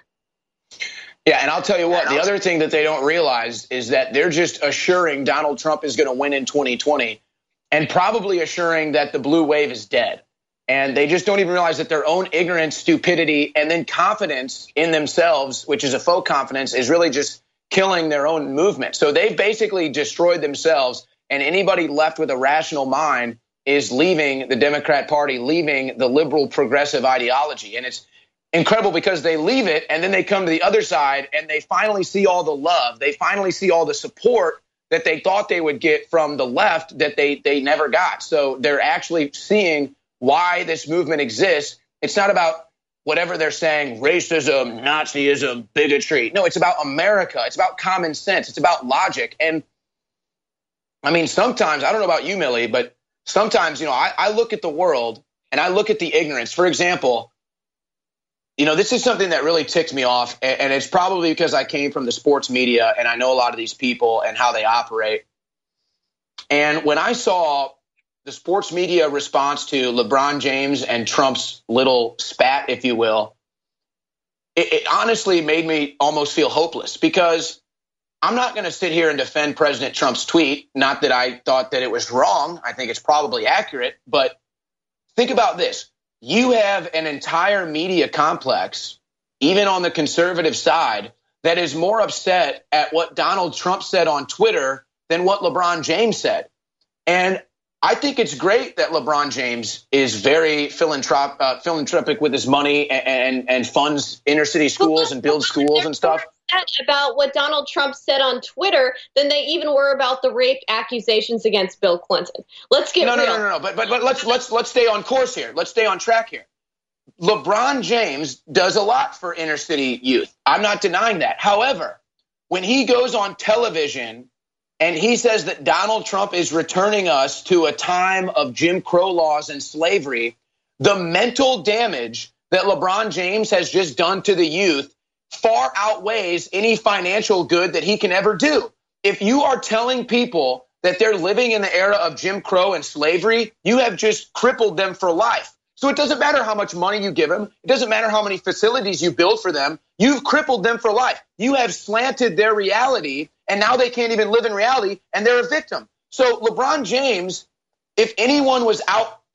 Yeah, and I'll tell you what, the other thing that they don't realize is that they're just assuring Donald Trump is going to win in twenty twenty, and probably assuring that the blue wave is dead. And they just don't even realize that their own ignorance, stupidity, and then confidence in themselves, which is a faux confidence, is really just killing their own movement. So they've basically destroyed themselves, and anybody left with a rational mind is leaving the Democrat Party, leaving the liberal progressive ideology. And it's incredible because they leave it, and then they come to the other side, and they finally see all the love. They finally see all the support that they thought they would get from the left that they, they never got. So they're actually seeing why this movement exists. It's not about whatever they're saying, racism, Nazism, bigotry. No, it's about America. It's about common sense. It's about logic. And I mean, sometimes, I don't know about you, Millie, but sometimes, you know, I, I look at the world and I look at the ignorance. For example, you know, this is something that really ticked me off, and, and it's probably because I came from the sports media and I know a lot of these people and how they operate. And when I saw the sports media response to LeBron James and Trump's little spat, if you will, it, it honestly made me almost feel hopeless, because I'm not going to sit here and defend President Trump's tweet. Not that I thought that it was wrong. I think it's probably accurate. But think about this. You have an entire media complex, even on the conservative side, that is more upset at what Donald Trump said on Twitter than what LeBron James said. And I think it's great that LeBron James is very philanthrop, uh, philanthropic with his money and, and, and funds inner city schools and builds schools and stuff. About what Donald Trump said on Twitter than they even were about the rape accusations against Bill Clinton. Let's get no, no, real. no, no, no. But but but let's let's let's stay on course here. Let's stay on track here. LeBron James does a lot for inner city youth. I'm not denying that. However, when he goes on television and he says that Donald Trump is returning us to a time of Jim Crow laws and slavery, the mental damage that LeBron James has just done to the youth far outweighs any financial good that he can ever do. If you are telling people that they're living in the era of Jim Crow and slavery, you have just crippled them for life. So it doesn't matter how much money you give them. It doesn't matter how many facilities you build for them. You've crippled them for life. You have slanted their reality, and now they can't even live in reality, and they're a victim. So LeBron James, if anyone was out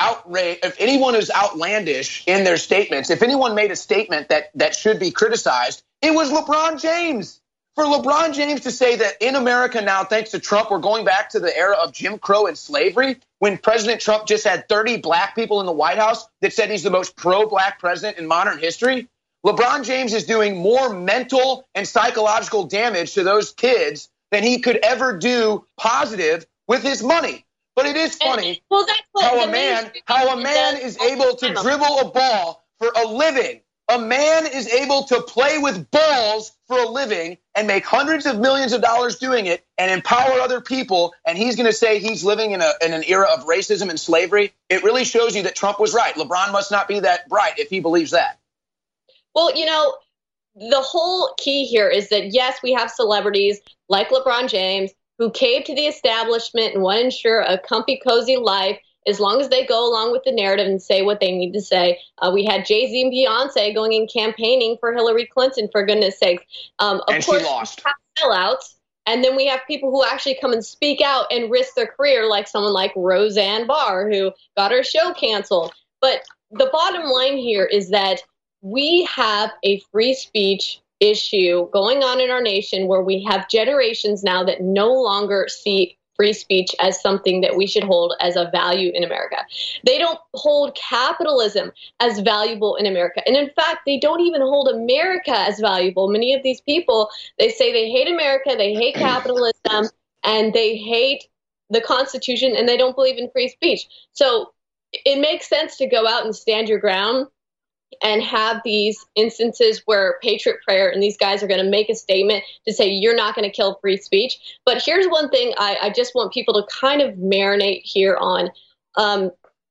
outrage, if anyone is outlandish in their statements, if anyone made a statement that, that should be criticized, it was LeBron James. For LeBron James to say that in America now, thanks to Trump, we're going back to the era of Jim Crow and slavery, when President Trump just had thirty black people in the White House that said he's the most pro-black president in modern history. LeBron James is doing more mental and psychological damage to those kids than he could ever do positive with his money. But it is funny and, well, that's what how a man how a man is able to dribble a ball for a living. A man is able to play with balls for a living and make hundreds of millions of dollars doing it and empower other people, and he's going to say he's living in, a, in an era of racism and slavery. It really shows you that Trump was right. LeBron must not be that bright if he believes that. Well, you know, the whole key here is that, yes, we have celebrities like LeBron James who cave to the establishment and want to ensure a comfy, cozy life as long as they go along with the narrative and say what they need to say. Uh, we had Jay-Z and Beyonce going in campaigning for Hillary Clinton, for goodness sakes. Um, of and course, she lost. We have sellouts, and then we have people who actually come and speak out and risk their career, like someone like Roseanne Barr, who got her show canceled. But the bottom line here is that we have a free speech issue going on in our nation where we have generations now that no longer see free speech as something that we should hold as a value in America. They don't hold capitalism as valuable in America. And in fact, they don't even hold America as valuable. Many of these people, they say they hate America, they hate capitalism, and they hate the Constitution, and they don't believe in free speech. So it makes sense to go out and stand your ground and have these instances where Patriot Prayer and these guys are going to make a statement to say you're not going to kill free speech. But here's one thing I, I just want people to kind of marinate here on. Um,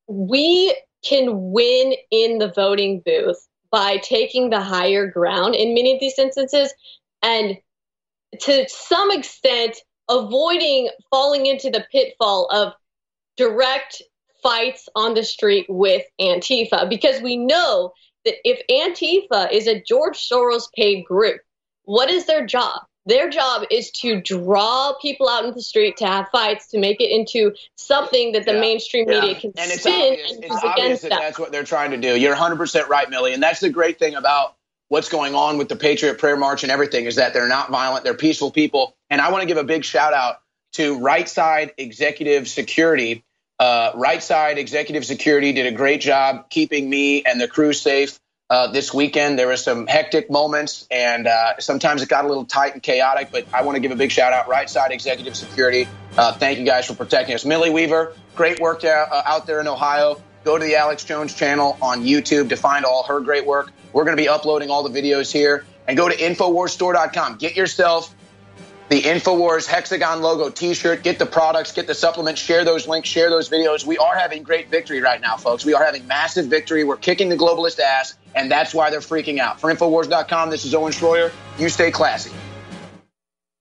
we can win in the voting booth by taking the higher ground in many of these instances, and to some extent avoiding falling into the pitfall of direct fights on the street with Antifa, because we know that if Antifa is a George Soros paid group, what is their job? Their job is to draw people out into the street to have fights, to make it into something that the yeah, mainstream yeah. media can and it's spin obvious, and it's use obvious against that them. That's what they're trying to do. You're one hundred percent right, Millie. And that's the great thing about what's going on with the Patriot Prayer March and everything, is that they're not violent. They're peaceful people. And I want to give a big shout out to Right Side Executive Security. Uh, Right Side Executive Security did a great job keeping me and the crew safe uh, this weekend. There were some hectic moments, and uh, sometimes it got a little tight and chaotic, but I want to give a big shout out, Right Side Executive Security. Uh, thank you guys for protecting us. Millie Weaver, great work out, uh, out there in Ohio. Go to the Alex Jones channel on YouTube to find all her great work. We're going to be uploading all the videos here. And go to Infowars Store dot com. Get yourself the Infowars Hexagon logo T-shirt. Get the products, get the supplements, share those links, share those videos. We are having great victory right now, folks. We are having massive victory. We're kicking the globalist ass, and that's why they're freaking out. For Infowars dot com, this is Owen Schroyer. You stay classy.